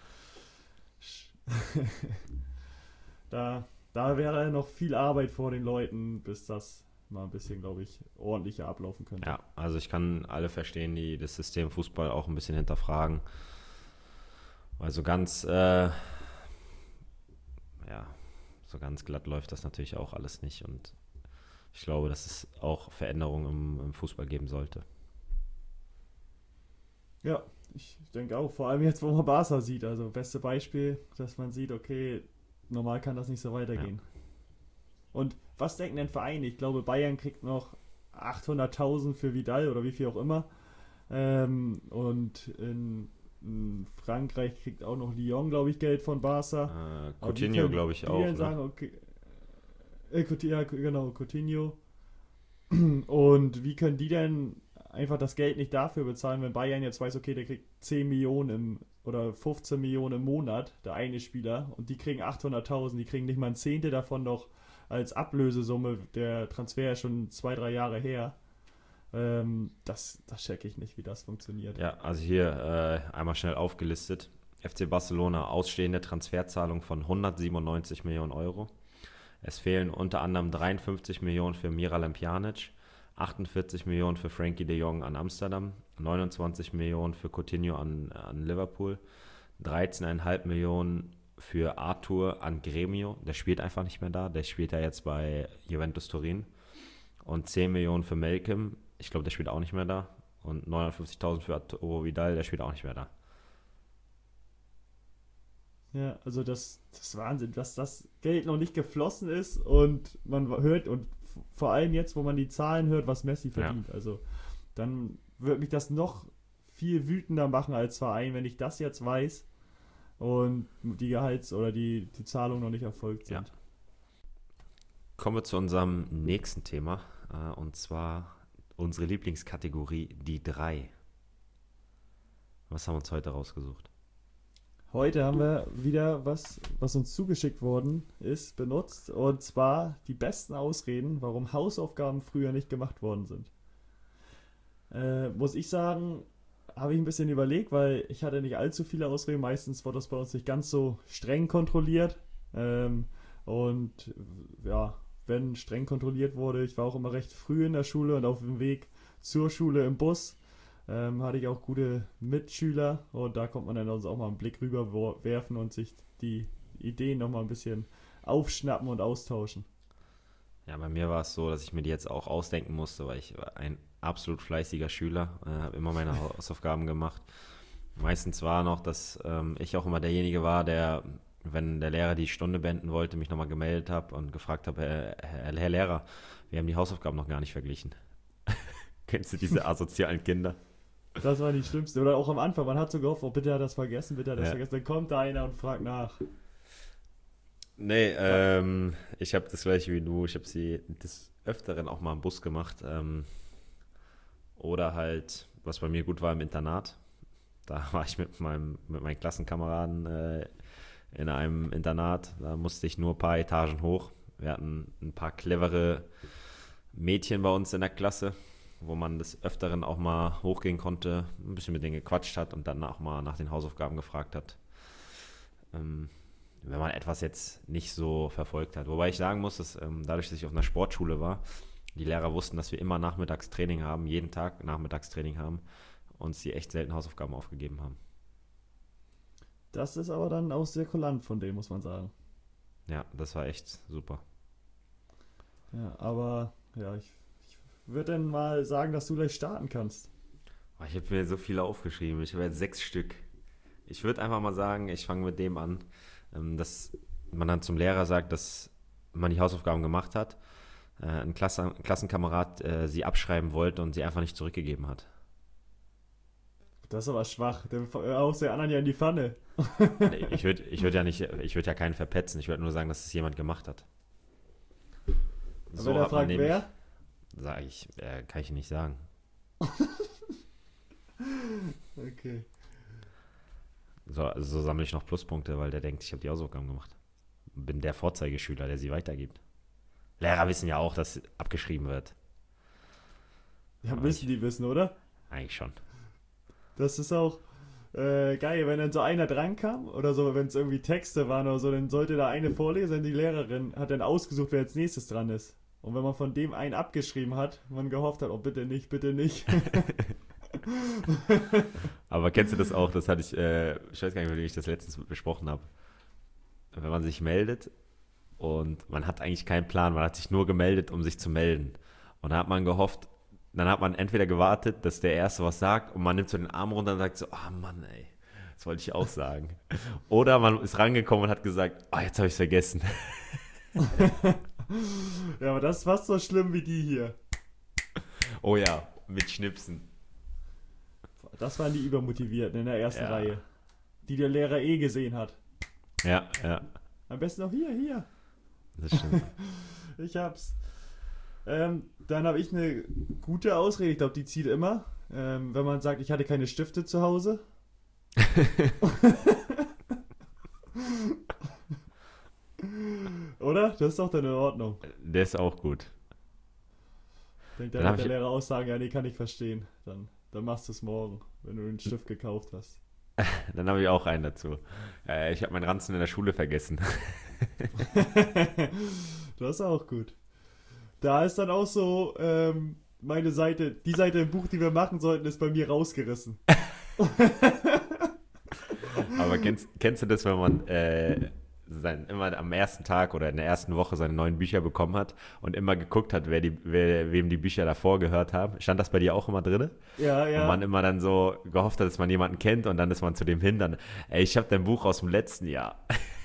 Da wäre noch viel Arbeit vor den Leuten, bis das mal ein bisschen, glaube ich, ordentlicher ablaufen könnte. Ja, also ich kann alle verstehen, die das System Fußball auch ein bisschen hinterfragen. Weil so ganz glatt läuft das natürlich auch alles nicht. Und ich glaube, dass es auch Veränderungen im Fußball geben sollte. Ja, ich denke auch, vor allem jetzt, wo man Barca sieht, also beste Beispiel, dass man sieht, okay, normal kann das nicht so weitergehen. Und was denken denn Vereine? Ich glaube, Bayern kriegt noch 800.000 für Vidal oder wie viel auch immer. Und in Frankreich kriegt auch noch Lyon, glaube ich, Geld von Barca. Coutinho, glaube ich, auch. Die dann sagen, okay, ja, genau, Coutinho. Und wie können die denn einfach das Geld nicht dafür bezahlen, wenn Bayern jetzt weiß, okay, der kriegt 10 Millionen oder 15 Millionen im Monat, der eine Spieler, und die kriegen 800.000, die kriegen nicht mal ein Zehntel davon noch als Ablösesumme, der Transfer ist schon 2-3 Jahre her. Das checke ich nicht, wie das funktioniert. Ja, also hier einmal schnell aufgelistet. FC Barcelona, ausstehende Transferzahlung von 197 Millionen Euro. Es fehlen unter anderem 53 Millionen für Miralem Pjanic, 48 Millionen für Frankie de Jong an Amsterdam, 29 Millionen für Coutinho an Liverpool, 13,5 Millionen für Arthur an Gremio, der spielt einfach nicht mehr da, der spielt ja jetzt bei Juventus Turin, und 10 Millionen für Malcolm, ich glaube, der spielt auch nicht mehr da, und 950.000 für Arturo Vidal, der spielt auch nicht mehr da. Ja, also das ist Wahnsinn, dass das Geld noch nicht geflossen ist und man hört, und vor allem jetzt, wo man die Zahlen hört, was Messi verdient. Ja. Also dann würde mich das noch viel wütender machen als Verein, wenn ich das jetzt weiß und die Gehalts- oder die Zahlungen noch nicht erfolgt sind. Ja. Kommen wir zu unserem nächsten Thema, und zwar unsere Lieblingskategorie, die 3. Was haben wir uns heute rausgesucht? Heute haben wir wieder was uns zugeschickt worden ist, benutzt. Und zwar die besten Ausreden, warum Hausaufgaben früher nicht gemacht worden sind. Muss ich sagen, habe ich ein bisschen überlegt, weil ich hatte nicht allzu viele Ausreden. Meistens wurde das bei uns nicht ganz so streng kontrolliert. Und ja, wenn streng kontrolliert wurde, ich war auch immer recht früh in der Schule und auf dem Weg zur Schule im Bus. Hatte ich auch gute Mitschüler, und da kommt man dann also auch mal einen Blick rüber werfen und sich die Ideen nochmal ein bisschen aufschnappen und austauschen. Ja, bei mir war es so, dass ich mir die jetzt auch ausdenken musste, weil ich war ein absolut fleißiger Schüler, habe immer meine Hausaufgaben gemacht. Meistens war noch, dass ich auch immer derjenige war, der, wenn der Lehrer die Stunde beenden wollte, mich nochmal gemeldet habe und gefragt habe, Herr Lehrer, wir haben die Hausaufgaben noch gar nicht verglichen. Kennst du diese asozialen Kinder? Das war die Schlimmste. Oder auch am Anfang, man hat so gehofft, oh, bitte hat er das vergessen, bitte hat er das vergessen. Dann kommt da einer und fragt nach. Nee, ich habe das gleiche wie du. Ich habe sie des Öfteren auch mal im Bus gemacht. Oder halt, was bei mir gut war, im Internat. Da war ich mit meinen Klassenkameraden in einem Internat. Da musste ich nur ein paar Etagen hoch. Wir hatten ein paar clevere Mädchen bei uns in der Klasse, wo man des Öfteren auch mal hochgehen konnte, ein bisschen mit denen gequatscht hat und dann auch mal nach den Hausaufgaben gefragt hat. Wenn man etwas jetzt nicht so verfolgt hat. Wobei ich sagen muss, dass dadurch, dass ich auf einer Sportschule war, die Lehrer wussten, dass wir immer Nachmittagstraining haben, jeden Tag Nachmittagstraining haben, uns die echt selten Hausaufgaben aufgegeben haben. Das ist aber dann auch sehr kulant von denen, muss man sagen. Ja, das war echt super. Ja, aber ja, ich würde dann mal sagen, dass du gleich starten kannst. Ich habe mir so viele aufgeschrieben. Ich habe jetzt 6 Stück. Ich würde einfach mal sagen, ich fange mit dem an, dass man dann zum Lehrer sagt, dass man die Hausaufgaben gemacht hat, ein Klassenkamerad sie abschreiben wollte und sie einfach nicht zurückgegeben hat. Das ist aber schwach. Der haust den anderen ja in die Pfanne. Ich würd ja keinen verpetzen. Ich würde nur sagen, dass es jemand gemacht hat. So, wenn er fragt, wer? Sag ich, kann ich nicht sagen. Okay. So sammle ich noch Pluspunkte, weil der denkt, ich habe die Hausaufgaben gemacht. Bin der Vorzeigeschüler, der sie weitergibt. Lehrer wissen ja auch, dass abgeschrieben wird. Ja, aber müssen die wissen, oder? Eigentlich schon. Das ist auch geil, wenn dann so einer drankam oder so, wenn es irgendwie Texte waren oder so, dann sollte da eine vorlesen, die Lehrerin hat dann ausgesucht, wer als nächstes dran ist. Und wenn man von dem einen abgeschrieben hat, man gehofft hat, oh bitte nicht, bitte nicht. Aber kennst du das auch? Das hatte ich weiß gar nicht, wie ich das letztens besprochen habe. Wenn man sich meldet und man hat eigentlich keinen Plan, man hat sich nur gemeldet, um sich zu melden. Und dann hat man gehofft, dann hat man entweder gewartet, dass der Erste was sagt und man nimmt so den Arm runter und sagt so, Mann, ey, das wollte ich auch sagen. Oder man ist rangekommen und hat gesagt, jetzt habe ich es vergessen. Ja, aber das ist fast so schlimm wie die hier. Oh ja, mit Schnipsen. Das waren die Übermotivierten in der ersten Ja. Reihe. Die der Lehrer eh gesehen hat. Ja, ja, Am besten auch hier. das stimmt. Ich hab's. Dann habe ich eine gute Ausrede. Ich glaube, die zieht immer. Wenn man sagt, ich hatte keine Stifte zu Hause. Oder? Das ist doch dann in Ordnung. Der ist auch gut. Denkt Dann dann hab wird der ich- Lehrer auch sagen, ja, nee, kann ich verstehen. Dann machst du es morgen, wenn du den Stift gekauft hast. Dann habe ich auch einen dazu. Ich habe meinen Ranzen in der Schule vergessen. Das ist auch gut. Da ist dann auch so, meine Seite, die Seite im Buch, die wir machen sollten, ist bei mir rausgerissen. Aber kennst du das, wenn man immer am ersten Tag oder in der ersten Woche seine neuen Bücher bekommen hat und immer geguckt hat, wem die Bücher davor gehört haben? Stand das bei dir auch immer drin? Ja, ja. Und man immer dann so gehofft hat, dass man jemanden kennt und dann ist man zu dem hin, dann, ey, ich habe dein Buch aus dem letzten Jahr.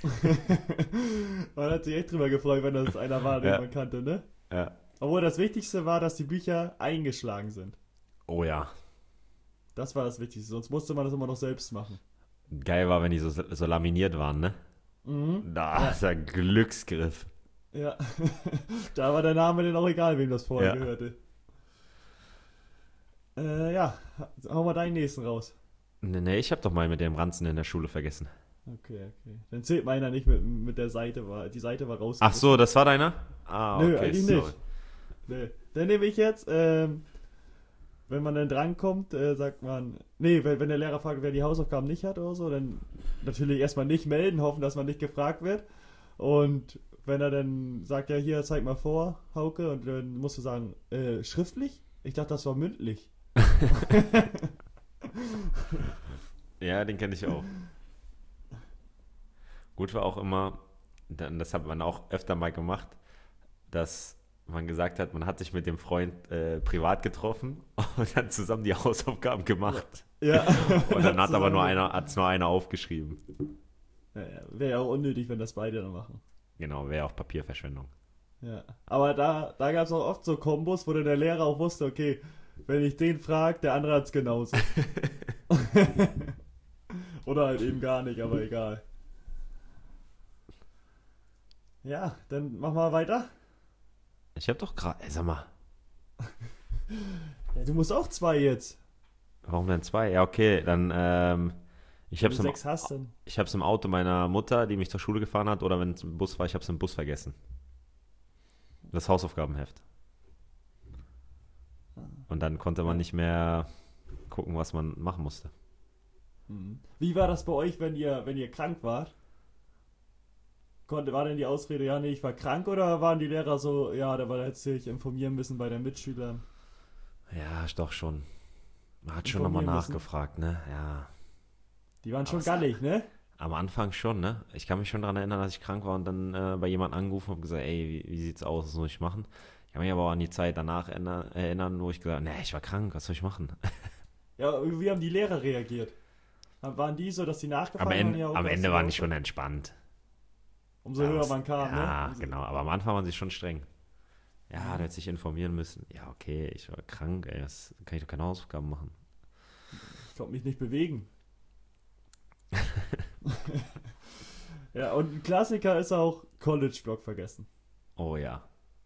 Man hat sich echt drüber gefreut, wenn das einer war, den Ja. man kannte, ne? Ja. Obwohl das Wichtigste war, dass die Bücher eingeschlagen sind. Oh ja. Das war das Wichtigste, sonst musste man das immer noch selbst machen. Geil war, wenn die so laminiert waren, ne? Mhm. Da ist ein Glücksgriff. Ja. Da war der Name dann auch egal, wem das vorher Ja. gehörte. Ja, hau mal deinen nächsten raus. Nee, ich habe doch mal mit dem Ranzen in der Schule vergessen. Okay. Dann zählt meiner nicht mit der Seite, die Seite war raus. Ach so, das war deiner? Ah, okay. Nö, eigentlich sorry. nicht. Nee. Dann nehme ich jetzt, wenn man dann drankommt, sagt man, nee, wenn der Lehrer fragt, wer die Hausaufgaben nicht hat oder so, dann natürlich erstmal nicht melden, hoffen, dass man nicht gefragt wird. Und wenn er dann sagt, ja, hier, zeig mal vor, Hauke, und dann musst du sagen, schriftlich? Ich dachte, das war mündlich. Ja, den kenne ich auch. Gut war auch immer, das hat man auch öfter mal gemacht, dass man gesagt hat, man hat sich mit dem Freund privat getroffen und dann zusammen die Hausaufgaben gemacht. Ja. Und dann hat aber nur einer aufgeschrieben. Ja, wäre ja auch unnötig, wenn das beide dann machen. Genau, wäre auch Papierverschwendung. Ja. Aber da gab es auch oft so Kombos, wo dann der Lehrer auch wusste, okay, wenn ich den frage, der andere hat es genauso. Oder halt eben gar nicht, aber egal. Ja, dann machen wir weiter. Ich habe doch gerade, sag mal, Ja, du musst auch 2 jetzt. warum denn 2? Ja, okay, dann, ich Wenn habe du es 6 hast, dann. im Auto meiner Mutter, die mich zur Schule gefahren hat, oder wenn es im Bus war, ich habe es im Bus vergessen. Das Hausaufgabenheft. Und dann konnte man nicht mehr gucken, was man machen musste. Wie war das bei euch, wenn ihr krank wart? War denn die Ausrede, ja, nee, ich war krank, oder waren die Lehrer so, ja, da hättest du dich informieren müssen bei den Mitschülern? Ja, doch schon. Man hat schon nochmal Informieren müssen. nachgefragt, ne? Ja. Die waren schon Aber gallig, ne? Am Anfang schon, ne? Ich kann mich schon daran erinnern, dass ich krank war und dann bei jemandem angerufen und gesagt, ey, wie sieht's aus, was soll ich machen? Ich kann mich aber auch an die Zeit danach erinnern, wo ich gesagt habe, nee, ich war krank, was soll ich machen? Ja, wie haben die Lehrer reagiert? Waren die so, dass die nachgefragt haben? Ja, Am okay, Ende hast du waren auch die schon so. entspannt. Umso höher man kam, Ja, ne? genau. Aber am Anfang waren sie schon streng. Ja, du hättest dich informieren müssen. Ja, okay, ich war krank, ey, das kann ich doch keine Hausaufgaben machen. Ich konnte mich nicht bewegen. Ja, und ein Klassiker ist auch College-Block vergessen. Oh ja.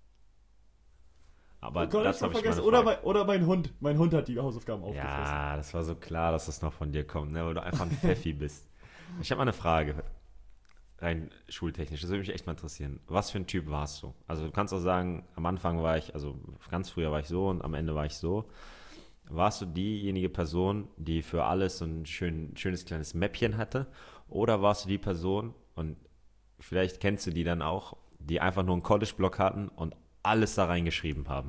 Aber College das habe ich vergessen. meine Frage. Oder mein Hund. Mein Hund hat die Hausaufgaben aufgefressen. Ja, das war so klar, dass das noch von dir kommt, ne? Weil du einfach ein Pfeffi bist. Ich habe mal eine Frage, rein schultechnisch. Das würde mich echt mal interessieren. Was für ein Typ warst du? Also du kannst auch sagen, am Anfang war ich, also ganz früher war ich so und am Ende war ich so. Warst du diejenige Person, die für alles so ein schönes kleines Mäppchen hatte? Oder warst du die Person, und vielleicht kennst du die dann auch, die einfach nur einen College-Block hatten und alles da reingeschrieben haben?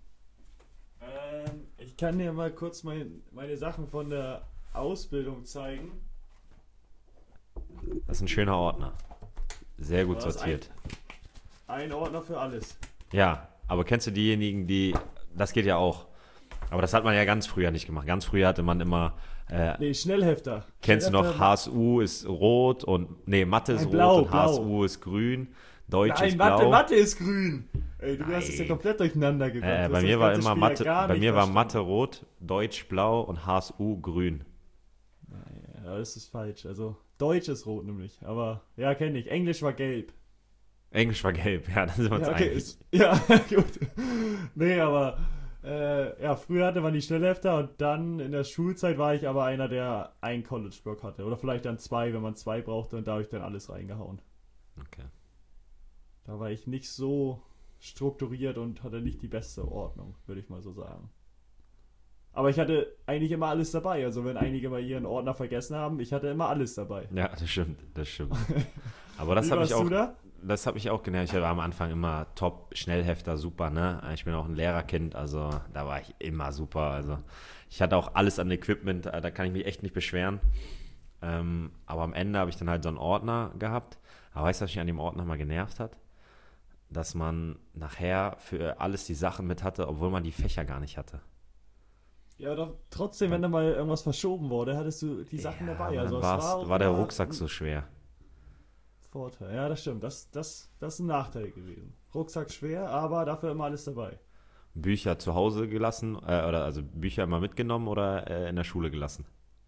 Ich kann dir mal kurz meine Sachen von der Ausbildung zeigen. Das ist ein schöner Ordner. Sehr gut Das ist sortiert. Ein Ordner für alles. Ja, aber kennst du diejenigen, das geht ja auch. Aber das hat man ja ganz früher nicht gemacht. Ganz früher hatte man immer, Nee, kennst du noch, Schnellhefter- HSU ist rot und, nee, Mathe ist Nein, rot blau, und blau. HSU ist grün. Deutsch Nein, ist blau. Mathe ist grün. Ey, du Nein. hast es ja komplett durcheinander gebracht. Bei mir war immer Mathe, bei mir war Mathe rot, Deutsch blau und HSU grün. Ja, das ist falsch. Also, Deutsch ist rot nämlich. Aber, ja, kenne ich. Englisch war gelb. Englisch war gelb, ja, dann sind wir uns Ja, okay, einig. ja, gut. Nee, aber ja, früher hatte man die Schnellhefter und dann in der Schulzeit war ich aber einer, der einen College-Block hatte. Oder vielleicht dann zwei, wenn man zwei brauchte, und da habe ich dann alles reingehauen. Okay. Da war ich nicht so strukturiert und hatte nicht die beste Ordnung, würde ich mal so sagen. Aber ich hatte eigentlich immer alles dabei. Also wenn einige mal ihren Ordner vergessen haben, ich hatte immer alles dabei. Ja, das stimmt, das stimmt. Aber das Wie habe warst ich auch, du da? das habe ich auch gelernt. Ich war am Anfang immer top, Schnellhefter, super, ne? Ich bin auch ein Lehrerkind, also da war ich immer super. Also ich hatte auch alles an Equipment, da kann ich mich echt nicht beschweren. Aber am Ende habe ich dann halt so einen Ordner gehabt. Aber weißt du, was mich an dem Ordner mal genervt hat? Dass man nachher für alles die Sachen mit hatte, obwohl man die Fächer gar nicht hatte. Ja, doch trotzdem, wenn da mal irgendwas verschoben wurde, hattest du die Sachen dabei. aber Also dann es auch war der immer Rucksack ein so schwer. Vorteil. Ja, das stimmt. Das ist ein Nachteil gewesen. Rucksack schwer, aber dafür immer alles dabei. Bücher zu Hause gelassen, oder also Bücher immer mitgenommen oder in der Schule gelassen?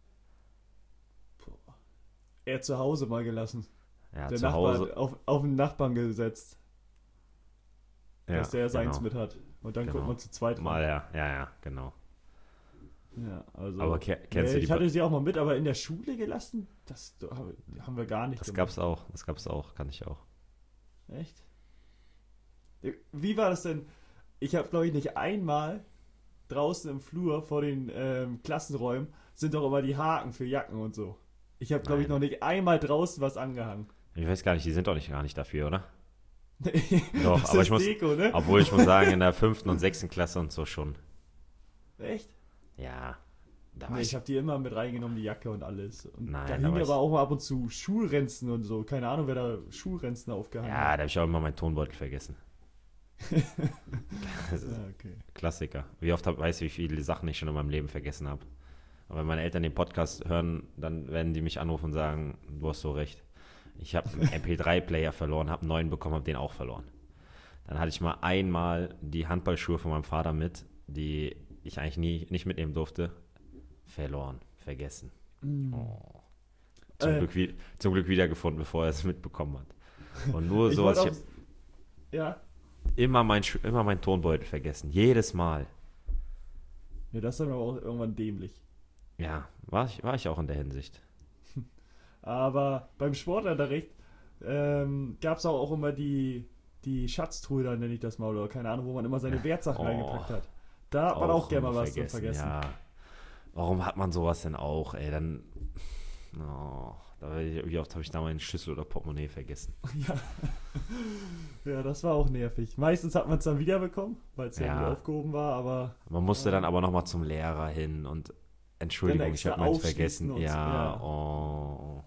Er zu Hause mal gelassen. Ja, Der zu Nachbar Hause. auf den Nachbarn gesetzt, Ja, dass der seins genau. mit hat. Und dann Genau. guckt man zu zweit rein. Mal, ja, genau. Ja, also. Aber kennst du ich die? hatte sie auch mal mit, aber in der Schule gelassen, das haben wir gar nicht Das gemacht. gab's auch, kann ich auch. Echt? Wie war das denn? Ich habe, glaube ich, nicht einmal draußen im Flur vor den Klassenräumen sind doch immer die Haken für Jacken und so. Ich habe, glaube ich, Nein. noch nicht einmal draußen was angehangen. Ich weiß gar nicht, die sind doch gar nicht dafür, oder? Doch, Das aber ist ich muss, Deko, ne? obwohl ich muss sagen, in der 5. und 6. Klasse und so schon. Echt? Ja, da war Nee, ich ich. habe die immer mit reingenommen, die Jacke und alles. Und Nein, da da hingen war aber ich- auch mal ab und zu Schulrenzen und so. Keine Ahnung, wer da Schulrenzen aufgehangen Ja, da habe ich auch immer meinen Tonbeutel vergessen. Das ist Ja, okay. Klassiker. Wie oft weißt du, wie viele Sachen ich schon in meinem Leben vergessen habe? Aber wenn meine Eltern den Podcast hören, dann werden die mich anrufen und sagen, du hast so recht. Ich habe einen MP3-Player verloren, habe einen neuen bekommen, habe den auch verloren. Dann hatte ich mal einmal die Handballschuhe von meinem Vater mit, die ich eigentlich nicht mitnehmen durfte. Verloren, vergessen. Oh. Zum Glück wiedergefunden, bevor er es mitbekommen hat. Und nur Ich sowas, wollte ich auch, habe ja, immer meinen Tonbeutel vergessen. Jedes Mal. ja, das ist dann aber auch irgendwann dämlich. Ja, war ich auch in der Hinsicht. Aber beim Sportunterricht gab es auch immer die Schatztruhe, da nenne ich das mal, oder keine Ahnung, wo man immer seine Wertsachen Oh. reingepackt hat. Da hat man auch gerne mal immer was vergessen. Ja. Warum hat man sowas denn auch, ey? Dann. Wie oft habe ich da meinen Schlüssel oder Portemonnaie vergessen? Ja, das war auch nervig. Meistens hat man es dann wiederbekommen, weil es ja Ja. nie aufgehoben war, aber Man musste dann aber nochmal zum Lehrer hin und Entschuldigung, ich extra habe meins aufschließen vergessen. und so, Ja, ja. oh.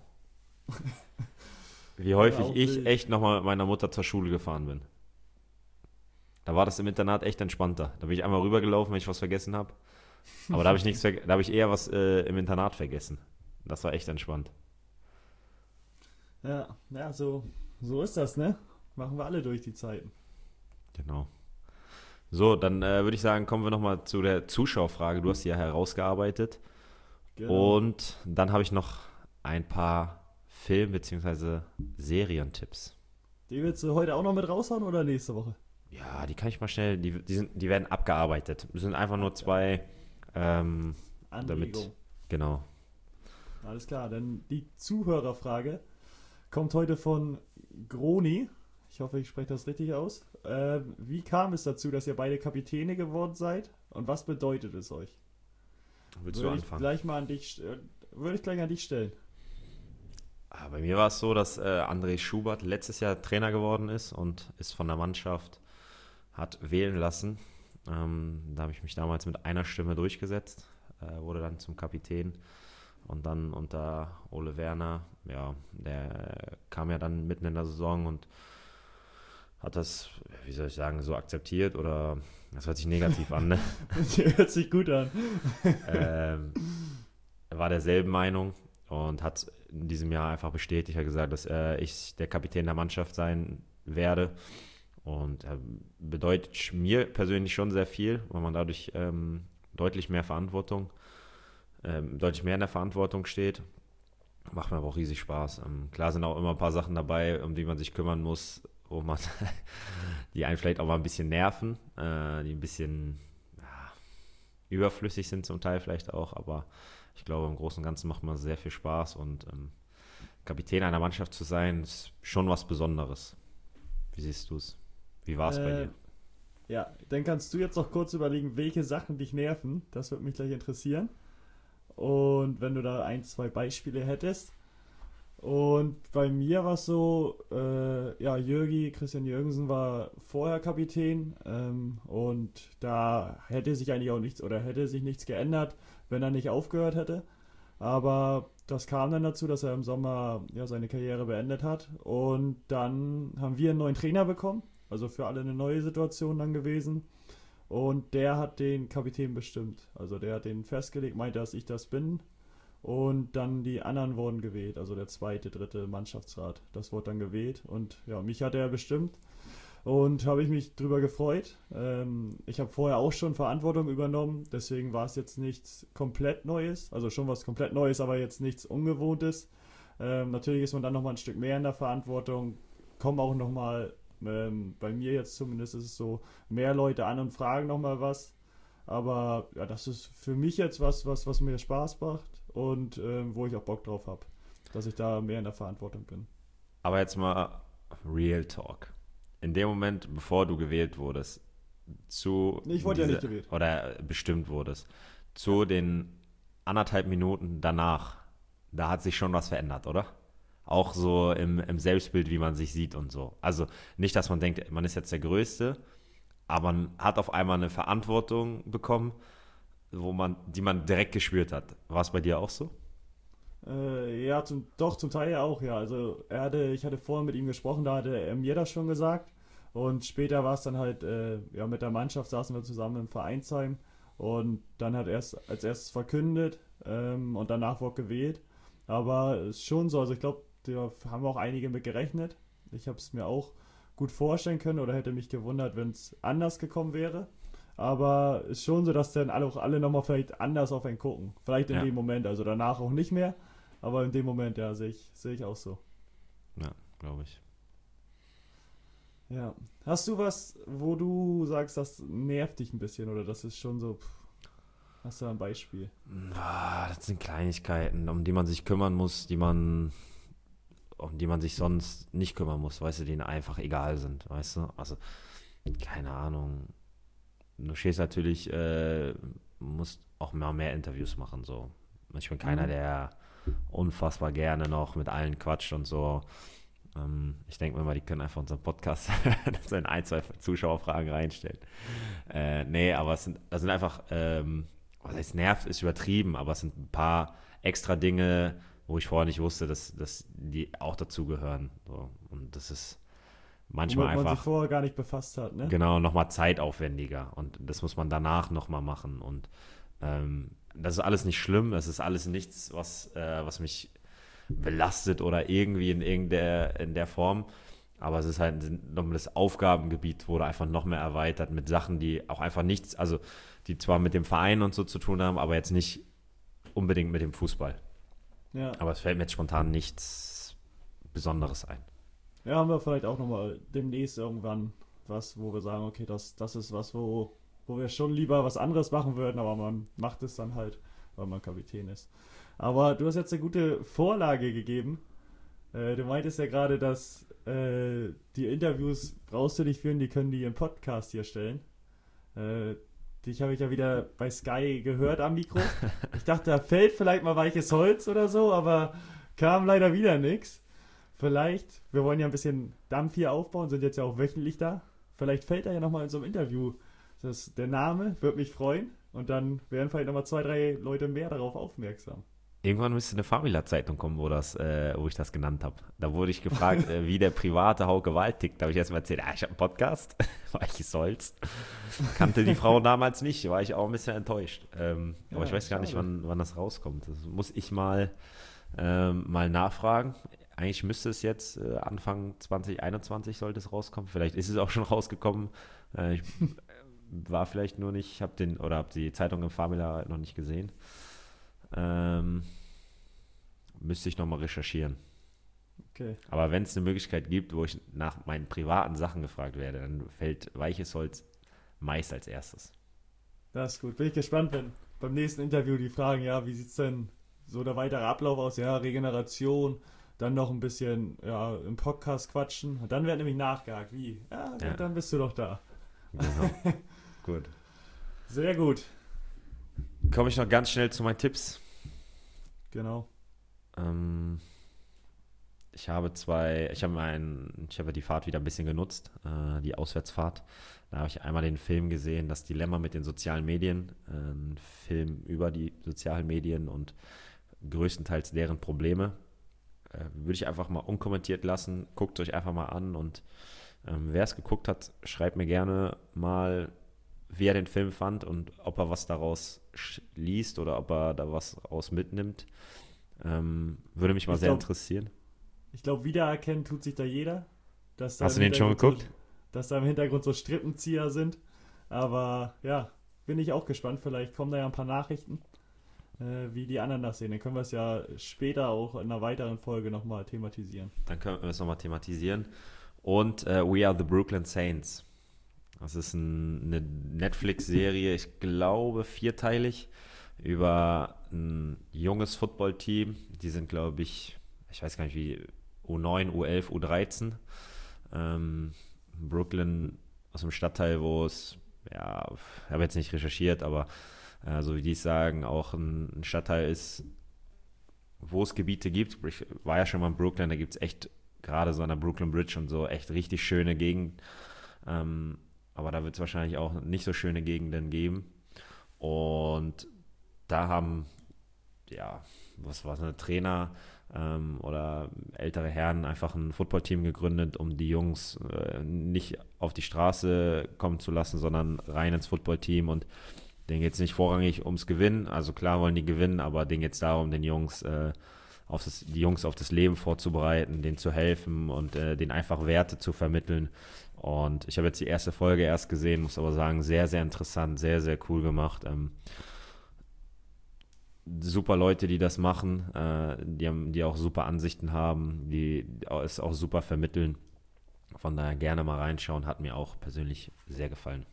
Wie häufig auch ich wild. echt nochmal mit meiner Mutter zur Schule gefahren bin. Da war das im Internat echt entspannter. Da bin ich einmal rübergelaufen, wenn ich was vergessen habe. Aber da habe ich da habe ich eher was im Internat vergessen. Das war echt entspannt. ja, so ist das, ne? Machen wir alle durch die Zeiten. Genau. So, dann würde ich sagen, kommen wir nochmal zu der Zuschauerfrage. Du hast sie ja herausgearbeitet. Genau. Und dann habe ich noch ein paar Film- bzw. Serientipps. Die willst du heute auch noch mit raushauen oder nächste Woche? Ja, die kann ich mal schnell, die werden abgearbeitet. Es sind einfach nur zwei, Anregung. genau. Alles klar, denn die Zuhörerfrage kommt heute von Groni. Ich hoffe, ich spreche das richtig aus. Wie kam es dazu, dass ihr beide Kapitäne geworden seid? Und was bedeutet es euch? Willst du Würde ich anfangen? gleich mal an dich, würde ich gleich an dich stellen. Bei mir war es so, dass André Schubert letztes Jahr Trainer geworden ist und ist von der Mannschaft, hat wählen lassen. Da habe ich mich damals mit einer Stimme durchgesetzt, wurde dann zum Kapitän. Und dann unter Ole Werner, ja, der kam ja dann mitten in der Saison und hat das, wie soll ich sagen, so akzeptiert oder, das hört sich negativ an, ne? Das hört sich gut an. Er war derselben Meinung und hat in diesem Jahr einfach bestätigt, hat gesagt, dass ich der Kapitän der Mannschaft sein werde. Und bedeutet mir persönlich schon sehr viel, weil man dadurch deutlich mehr deutlich mehr in der Verantwortung steht. Macht mir aber auch riesig Spaß. Klar sind auch immer ein paar Sachen dabei, um die man sich kümmern muss, die einen vielleicht auch mal ein bisschen nerven, die ein bisschen überflüssig sind zum Teil vielleicht auch, aber ich glaube, im Großen und Ganzen macht man sehr viel Spaß und Kapitän einer Mannschaft zu sein, ist schon was Besonderes. Wie siehst du es? Wie war es bei dir? Ja, dann kannst du jetzt noch kurz überlegen, welche Sachen dich nerven. Das würde mich gleich interessieren. Und wenn du da 1, 2 Beispiele hättest. Und bei mir war es so, Christian Jürgensen war vorher Kapitän und da hätte sich eigentlich auch nichts oder hätte sich nichts geändert, wenn er nicht aufgehört hätte. Aber das kam dann dazu, dass er im Sommer seine Karriere beendet hat und dann haben wir einen neuen Trainer bekommen, also für alle eine neue Situation dann gewesen. Und der hat den Kapitän bestimmt. Also der hat den festgelegt, meinte, dass ich das bin. Und dann die anderen wurden gewählt. Also der 2., 3. Mannschaftsrat. Das wurde dann gewählt. Und ja, mich hat er bestimmt. Und habe ich mich drüber gefreut. Ich habe vorher auch schon Verantwortung übernommen. Deswegen war es jetzt nichts komplett Neues. Also schon was komplett Neues, aber jetzt nichts Ungewohntes. Natürlich ist man dann nochmal ein Stück mehr in der Verantwortung. Kommen auch nochmal... bei mir jetzt zumindest ist es so, mehr Leute an und fragen nochmal was. Aber ja, das ist für mich jetzt was mir Spaß macht und wo ich auch Bock drauf habe, dass ich da mehr in der Verantwortung bin. Aber jetzt mal Real Talk. In dem Moment, bevor du gewählt wurdest, Ich wurde ja nicht gewählt. Oder bestimmt wurdest, zu den 1,5 Minuten danach, da hat sich schon was verändert, oder? Auch so im Selbstbild, wie man sich sieht und so. Also nicht, dass man denkt, man ist jetzt der Größte, aber man hat auf einmal eine Verantwortung bekommen, die man direkt gespürt hat. War es bei dir auch so? Zum Teil auch, ja. Also ich hatte vorher mit ihm gesprochen, da hatte er mir das schon gesagt. Und später war es dann halt, mit der Mannschaft saßen wir zusammen im Vereinsheim und dann hat er es als erstes verkündet und danach wurde gewählt. Aber es ist schon so, also ich glaube, da haben auch einige mit gerechnet. Ich habe es mir auch gut vorstellen können oder hätte mich gewundert, wenn es anders gekommen wäre. Aber es ist schon so, dass dann alle nochmal vielleicht anders auf einen gucken. Vielleicht in dem Moment, also danach auch nicht mehr. Aber in dem Moment, ja, sehe ich auch so. Ja, glaube ich. Ja. Hast du was, wo du sagst, das nervt dich ein bisschen oder das ist schon so... Hast du ein Beispiel? Das sind Kleinigkeiten, um die man sich kümmern muss, um die man sich sonst nicht kümmern muss, weißt du, die einfach egal sind, weißt du? Also, keine Ahnung. Du stehst natürlich, musst auch mal mehr Interviews machen, so. Ich bin keiner, der unfassbar gerne noch mit allen quatscht und so. Ich denke mir mal, die können einfach unseren Podcast so in 1, 2 Zuschauerfragen reinstellen. Aber das sind einfach, was heißt nervt, ist übertrieben, aber es sind ein paar extra Dinge, wo ich vorher nicht wusste, dass die auch dazugehören. So. Und das ist manchmal Womit man einfach... sich vorher gar nicht befasst hat, ne? Genau, nochmal zeitaufwendiger. Und das muss man danach nochmal machen. Und das ist alles nicht schlimm, das ist alles nichts, was mich belastet oder irgendwie in der Form. Aber es ist halt nochmal das Aufgabengebiet wurde einfach noch mehr erweitert mit Sachen, die auch einfach nichts, also die zwar mit dem Verein und so zu tun haben, aber jetzt nicht unbedingt mit dem Fußball. Ja. Aber es fällt mir jetzt spontan nichts Besonderes ein. Ja, haben wir vielleicht auch nochmal demnächst irgendwann was, wo wir sagen, okay, das ist was, wo wir schon lieber was anderes machen würden, aber man macht es dann halt, weil man Kapitän ist. Aber du hast jetzt eine gute Vorlage gegeben. Du meintest ja gerade, dass die Interviews brauchst du nicht führen, die können die im Podcast hier stellen. Dich habe ich ja wieder bei Sky gehört am Mikro. Ich dachte, da fällt vielleicht mal weiches Holz oder so, aber kam leider wieder nichts. Vielleicht, wir wollen ja ein bisschen Dampf hier aufbauen, sind jetzt ja auch wöchentlich da. Vielleicht fällt da ja nochmal in so einem Interview der Name, würde mich freuen. Und dann werden vielleicht nochmal 2, 3 Leute mehr darauf aufmerksam. Irgendwann müsste eine Famila-Zeitung kommen, wo ich das genannt habe. Da wurde ich gefragt, wie der private Hauke Wahl tickt. Da habe ich erstmal erzählt, ich habe einen Podcast, weiches Holz. Kannte die Frau damals nicht, war ich auch ein bisschen enttäuscht. Aber ich weiß gar nicht, wann das rauskommt. Das muss ich mal nachfragen. eigentlich müsste es jetzt Anfang 2021 sollte es rauskommen. Vielleicht ist es auch schon rausgekommen. Ich war vielleicht nur nicht, habe die Zeitung im Famila noch nicht gesehen. Müsste ich nochmal recherchieren. Okay. Aber wenn es eine Möglichkeit gibt, wo ich nach meinen privaten Sachen gefragt werde, dann fällt Weiches Holz meist als erstes. Das ist gut. Bin ich gespannt, wenn beim nächsten Interview die fragen, ja, wie sieht es denn so der weitere Ablauf aus? Ja, Regeneration, dann noch ein bisschen im Podcast quatschen. Und dann wird nämlich nachgehakt. Wie? Ja, dann bist du doch da. Genau. Gut. Sehr gut. Komme ich noch ganz schnell zu meinen Tipps. Genau. Ich habe die Fahrt wieder ein bisschen genutzt, die Auswärtsfahrt. Da habe ich einmal den Film gesehen, Das Dilemma mit den sozialen Medien. Ein Film über die sozialen Medien und größtenteils deren Probleme. Würde ich einfach mal unkommentiert lassen. Guckt euch einfach mal an und wer es geguckt hat, schreibt mir gerne mal, wie er den Film fand und ob er was daraus liest oder ob er da was raus mitnimmt. Würde mich mal sehr interessieren. Ich glaube, wiedererkennen tut sich da jeder. Hast du den schon geguckt? Dass da im Hintergrund so Strippenzieher sind. Aber ja, bin ich auch gespannt. Vielleicht kommen da ja ein paar Nachrichten, wie die anderen das sehen. Dann können wir es ja später auch in einer weiteren Folge nochmal thematisieren. Dann können wir es nochmal thematisieren. Und We Are the Brooklyn Saints. Das ist eine Netflix-Serie, ich glaube 4-teilig, über ein junges Footballteam. Die sind, glaube ich weiß gar nicht wie, U9, U11, U13. Brooklyn aus dem Stadtteil, wo es, ich habe jetzt nicht recherchiert, aber so wie die es sagen, auch ein Stadtteil ist, wo es Gebiete gibt. Ich war ja schon mal in Brooklyn, da gibt es echt, gerade so an der Brooklyn Bridge und so, echt richtig schöne Gegend. Aber da wird es wahrscheinlich auch nicht so schöne Gegenden geben. Und da haben, was war es, eine Trainer oder ältere Herren einfach ein Footballteam gegründet, um die Jungs nicht auf die Straße kommen zu lassen, sondern rein ins Footballteam. Und denen geht es nicht vorrangig ums Gewinnen. Also klar wollen die gewinnen, aber denen geht es darum, die Jungs auf das Leben vorzubereiten, denen zu helfen und denen einfach Werte zu vermitteln. Und ich habe jetzt die erste Folge erst gesehen, muss aber sagen, sehr, sehr interessant, sehr, sehr cool gemacht. Super Leute, die das machen, die auch super Ansichten haben, die es auch super vermitteln. Von daher gerne mal reinschauen, hat mir auch persönlich sehr gefallen.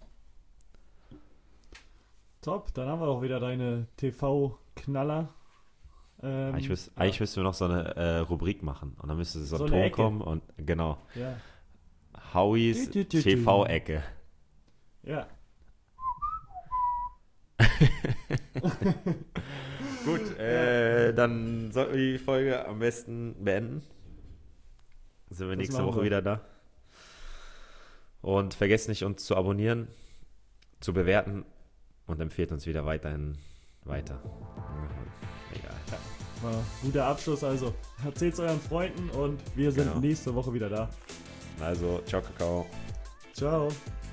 Top, dann haben wir auch wieder deine TV-Knaller. Eigentlich müssten wir noch so eine Rubrik machen und dann müsste so ein Ton Ecke kommen und genau. Ja. Howies TV-Ecke. Ja. Gut, dann sollten wir die Folge am besten beenden. Sind wir nächste Woche wieder da. Und vergesst nicht, uns zu abonnieren, zu bewerten und empfehlt uns wieder weiterhin weiter. Egal. Ja, war guter Abschluss, also erzählt es euren Freunden und wir sind nächste Woche wieder da. Also, ciao, Kakao. Ciao.